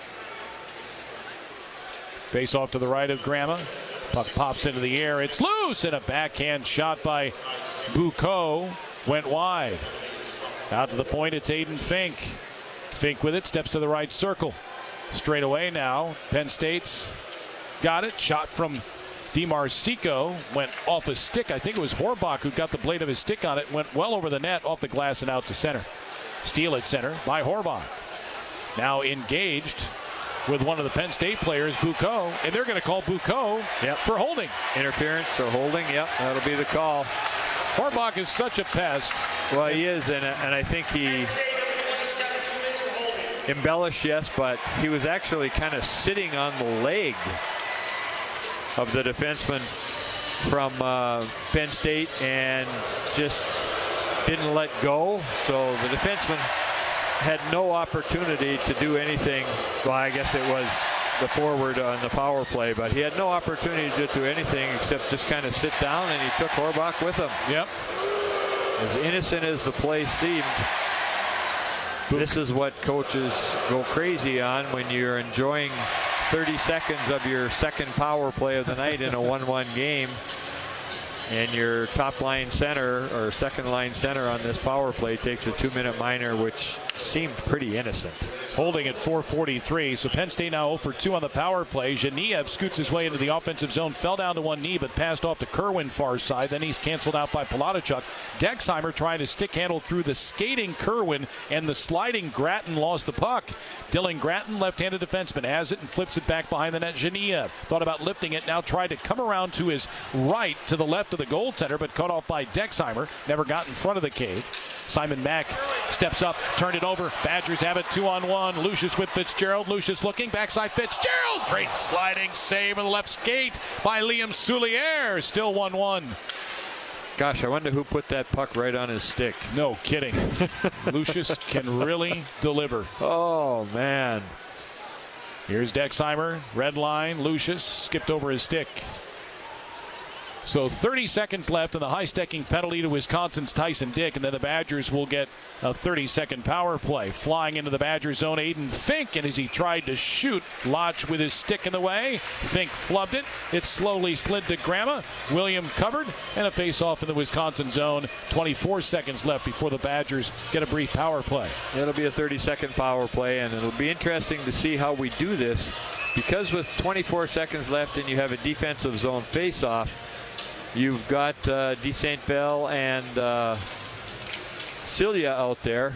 Face off to the right of Grandma. Puck pops into the air. It's loose, and a backhand shot by Bucco went wide. Out to the point, it's Aiden Fink. Fink with it, steps to the right circle. Straight away now, Penn State's got it. Shot from DiMarcico, went off a stick. I think it was Horbach who got the blade of his stick on it. Went well over the net, off the glass and out to center. Steal at center by Horbach. Now engaged with one of the Penn State players, Bucco, and they're going to call Bucco yep. for holding. Interference or holding, yep, that'll be the call. Horbach is such a pest. Well, he is, and, and I think he embellished, yes, but he was actually kind of sitting on the leg of the defenseman from uh, Penn State and just didn't let go. So the defenseman had no opportunity to do anything. Well, I guess it was the forward on the power play, but he had no opportunity to do anything except just kind of sit down, and he took Horbach with him. Yep. As innocent as the play seemed, this is what coaches go crazy on when you're enjoying thirty seconds of your second power play of the night in a one one game, and your top line center or second line center on this power play takes a two minute minor, which seemed pretty innocent. Holding at four forty-three, so Penn State now zero for two on the power play. Geniev scoots his way into the offensive zone, fell down to one knee, but passed off to Kerwin far side. Then he's canceled out by Palachuk. Dexheimer trying to stick handle through the skating Kerwin, and the sliding Gratton lost the puck. Dylan Gratton, left-handed defenseman, has it and flips it back behind the net. Geniev thought about lifting it, now tried to come around to his right, to the left of the goaltender, but cut off by Dexheimer. Never got in front of the cage. Simon Mack steps up, turned it over. Badgers have it two on one. Lucius with Fitzgerald. Lucius looking, backside Fitzgerald. Great sliding save on the left skate by Liam Souliere. Still one one. Gosh, I wonder who put that puck right on his stick. No kidding. Lucius can really deliver. Oh, man. Here's Dexheimer. Red line. Lucius skipped over his stick. So thirty seconds left in the high-sticking penalty to Wisconsin's Tyson Dick, and then the Badgers will get a thirty-second power play. Flying into the Badger zone, Aiden Fink, and as he tried to shoot, Lodge with his stick in the way. Fink flubbed it. It slowly slid to Grandma. William covered, and a face-off in the Wisconsin zone. twenty-four seconds left before the Badgers get a brief power play. It'll be a thirty-second power play, and it'll be interesting to see how we do this, because with twenty-four seconds left and you have a defensive zone face-off, you've got uh, De Saint Fel and uh, Cilia out there.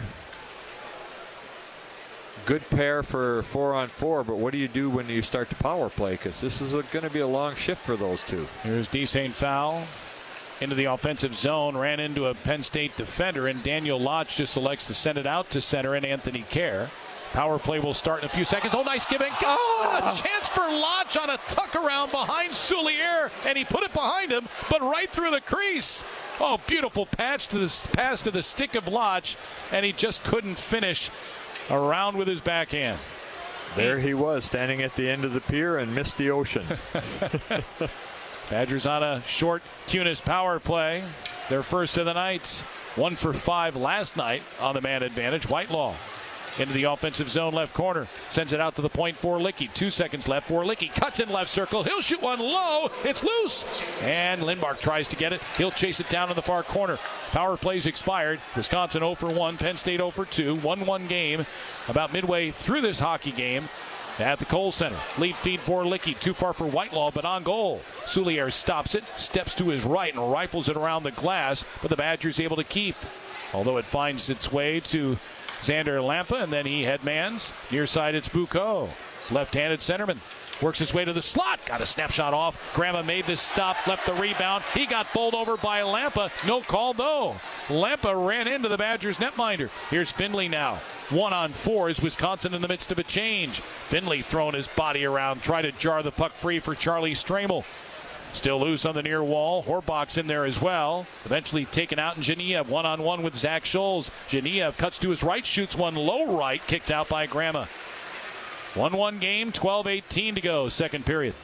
Good pair for four on four, but what do you do when you start the power play? Because this is going to be a long shift for those two. Here's De Saint Fel into the offensive zone, ran into a Penn State defender, and Daniel Lodge just selects to send it out to center and Anthony Kerr. Power play will start in a few seconds. Oh, nice giving. Oh, a chance for Lodge on a tuck around behind Souliere, and he put it behind him, but right through the crease. Oh, beautiful patch to the pass to the stick of Lodge, and he just couldn't finish around with his backhand. There he was, standing at the end of the pier and missed the ocean. Badgers on a short Kunis power play. Their first of the night. One for five last night on the man advantage. Whitelaw into the offensive zone left corner. Sends it out to the point for Licky. Two seconds left for Licky. Cuts in left circle. He'll shoot one low. It's loose. And Lindmark tries to get it. He'll chase it down in the far corner. Power plays expired. Wisconsin oh for one. Penn State oh for two. one one game about midway through this hockey game at the Kohl Center. Lead feed for Licky. Too far for Whitelaw, but on goal. Soulier stops it, steps to his right, and rifles it around the glass, but the Badgers able to keep. Although it finds its way to Xander Lampa, and then he headmans. Near side, it's Bucco. Left-handed centerman. Works his way to the slot. Got a snapshot off. Grandma made this stop. Left the rebound. He got bowled over by Lampa. No call, though. Lampa ran into the Badgers netminder. Here's Finley now. One on four is Wisconsin in the midst of a change. Finley throwing his body around. Try to jar the puck free for Charlie Stramel. Still loose on the near wall. Horbach's in there as well. Eventually taken out in Geniev. One-on-one with Zach Scholes. Geniev cuts to his right, shoots one low right. Kicked out by Grandma. one one game, twelve eighteen to go, second period.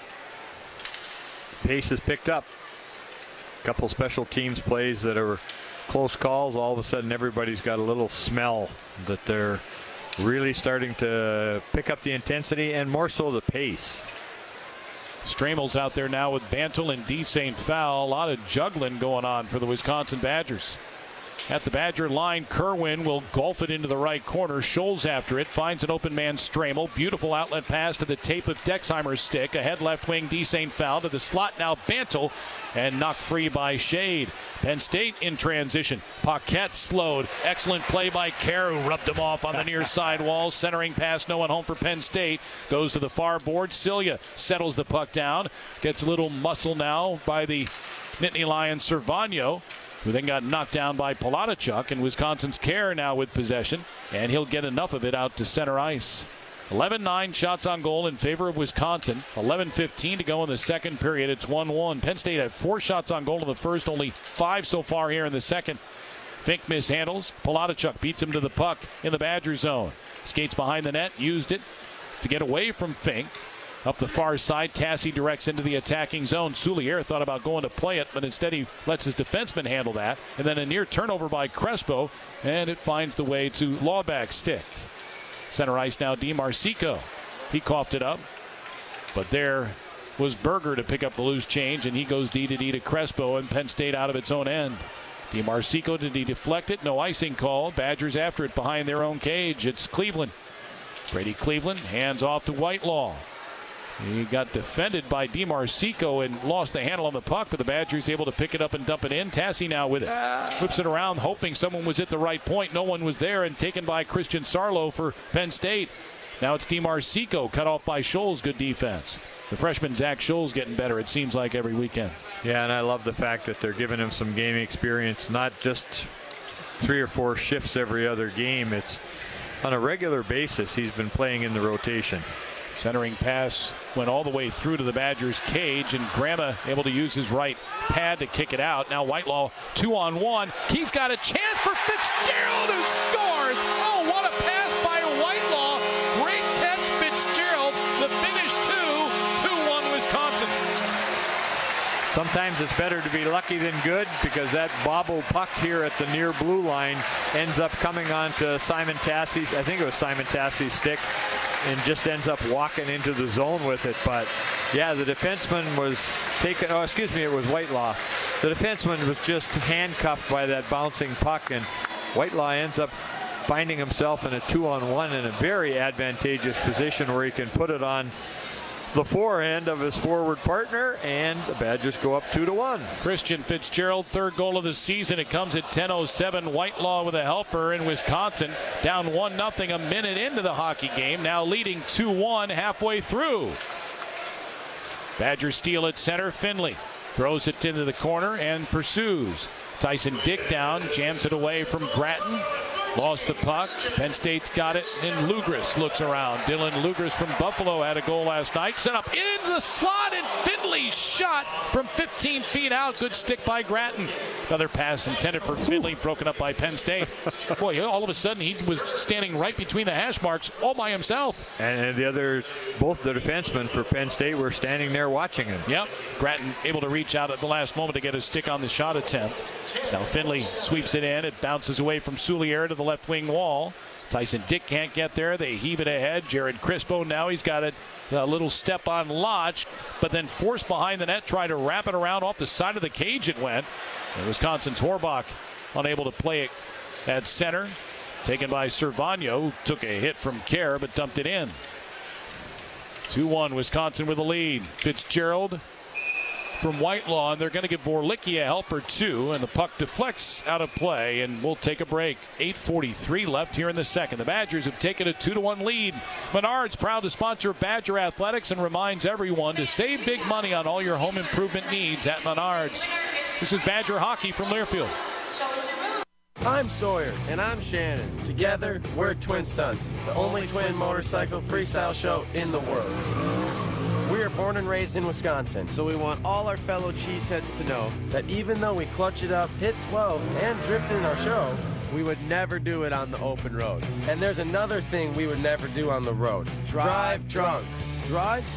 Pace is picked up. A couple special teams plays that are close calls. All of a sudden, everybody's got a little smell that they're really starting to pick up the intensity and more so the pace. Stramel's out there now with Bantle and D. Saint Fowl. A lot of juggling going on for the Wisconsin Badgers. At the Badger line, Kerwin will golf it into the right corner. Scholes after it, finds an open man Stramel. Beautiful outlet pass to the tape of Dexheimer's stick. Ahead left wing, D. Saint Fowl to the slot now, Bantle, and knocked free by Shade. Penn State in transition. Paquette slowed. Excellent play by Kerr, who rubbed him off on the near side wall. Centering pass, no one home for Penn State. Goes to the far board. Cilia settles the puck down. Gets a little muscle now by the Nittany Lions, Servagno, who then got knocked down by Palatichuk, and Wisconsin's Kerr now with possession, and he'll get enough of it out to center ice. eleven nine shots on goal in favor of Wisconsin. eleven fifteen to go in the second period. It's one one. Penn State had four shots on goal in the first, only five so far here in the second. Fink mishandles. Palatichuk beats him to the puck in the Badger zone. Skates behind the net, used it to get away from Fink. Up the far side, Tassi directs into the attacking zone. Soulier thought about going to play it, but instead he lets his defenseman handle that. And then a near turnover by Crespo, and it finds the way to Lawback's stick. Center ice now, DiMarsico. He coughed it up, but there was Berger to pick up the loose change, and he goes D to D to Crespo, and Penn State out of its own end. DiMarsico, did he deflect it? No icing call. Badgers after it behind their own cage. It's Cleveland. Brady Cleveland hands off to Whitelaw. He got defended by DiMarsico and lost the handle on the puck, but the Badgers able to pick it up and dump it in. Tassi now with it. Whips it around, hoping someone was at the right point. No one was there, and taken by Christian Sarlo for Penn State. Now it's DiMarsico, cut off by Scholes. Good defense. The freshman Zach Scholes getting better, it seems like, every weekend. Yeah, and I love the fact that they're giving him some game experience, not just three or four shifts every other game. It's on a regular basis he's been playing in the rotation. Centering pass went all the way through to the Badgers' cage, and Grandma able to use his right pad to kick it out. Now Whitelaw two on one. He's got a chance for Fitzgerald, who scores. Oh, what a pass by Whitelaw. Great catch, Fitzgerald. The finish two, two one Wisconsin. Sometimes it's better to be lucky than good, because that bobble puck here at the near blue line ends up coming onto Simon Tassi's, I think it was Simon Tassi's stick, and just ends up walking into the zone with it. But yeah, the defenseman was taken, oh excuse me, it was Whitelaw. The defenseman was just handcuffed by that bouncing puck, and Whitelaw ends up finding himself in a two on one in a very advantageous position where he can put it on the forehand of his forward partner, and the Badgers go up two to one. Christian Fitzgerald, third goal of the season. It comes at ten oh seven. Whitelaw with a helper in Wisconsin, down one nothing a minute into the hockey game, now leading two one halfway through. Badgers steal at center. Finley throws it into the corner and pursues. Tyson Dick down, jams it away from Grattan. Lost the puck. Penn State's got it, and Lugris looks around. Dylan Lugris from Buffalo had a goal last night. Set up into the slot, and Finley's shot from fifteen feet out. Good stick by Grattan. Another pass intended for Finley, broken up by Penn State. Boy, all of a sudden he was standing right between the hash marks all by himself. And the other, both the defensemen for Penn State were standing there watching him. Yep. Grattan able to reach out at the last moment to get a stick on the shot attempt. Now Finley sweeps it in. It bounces away from Soulier to the left wing wall. Tyson Dick can't get there. They heave it ahead. Jared Crispo now he's got it. A little step on Lodge, but then forced behind the net, tried to wrap it around off the side of the cage it went. And Wisconsin Torbach unable to play it at center. Taken by Cervano, took a hit from Kerr, but dumped it in. two one Wisconsin with a lead. Fitzgerald from Whitelaw, and they're going to give Vorlicki a helper too, and the puck deflects out of play, and we'll take a break. eight forty-three left here in the second. The Badgers have taken a two to one lead. Menards proud to sponsor Badger Athletics and reminds everyone to save big money on all your home improvement needs at Menards. This is Badger Hockey from Learfield. I'm Sawyer. And I'm Shannon. Together, we're Twin Stunts, the only twin motorcycle freestyle show in the world. We are born and raised in Wisconsin, so we want all our fellow cheeseheads to know that even though we clutch it up, hit twelve, and drift in our show, we would never do it on the open road. And there's another thing we would never do on the road. Drive drunk. Drive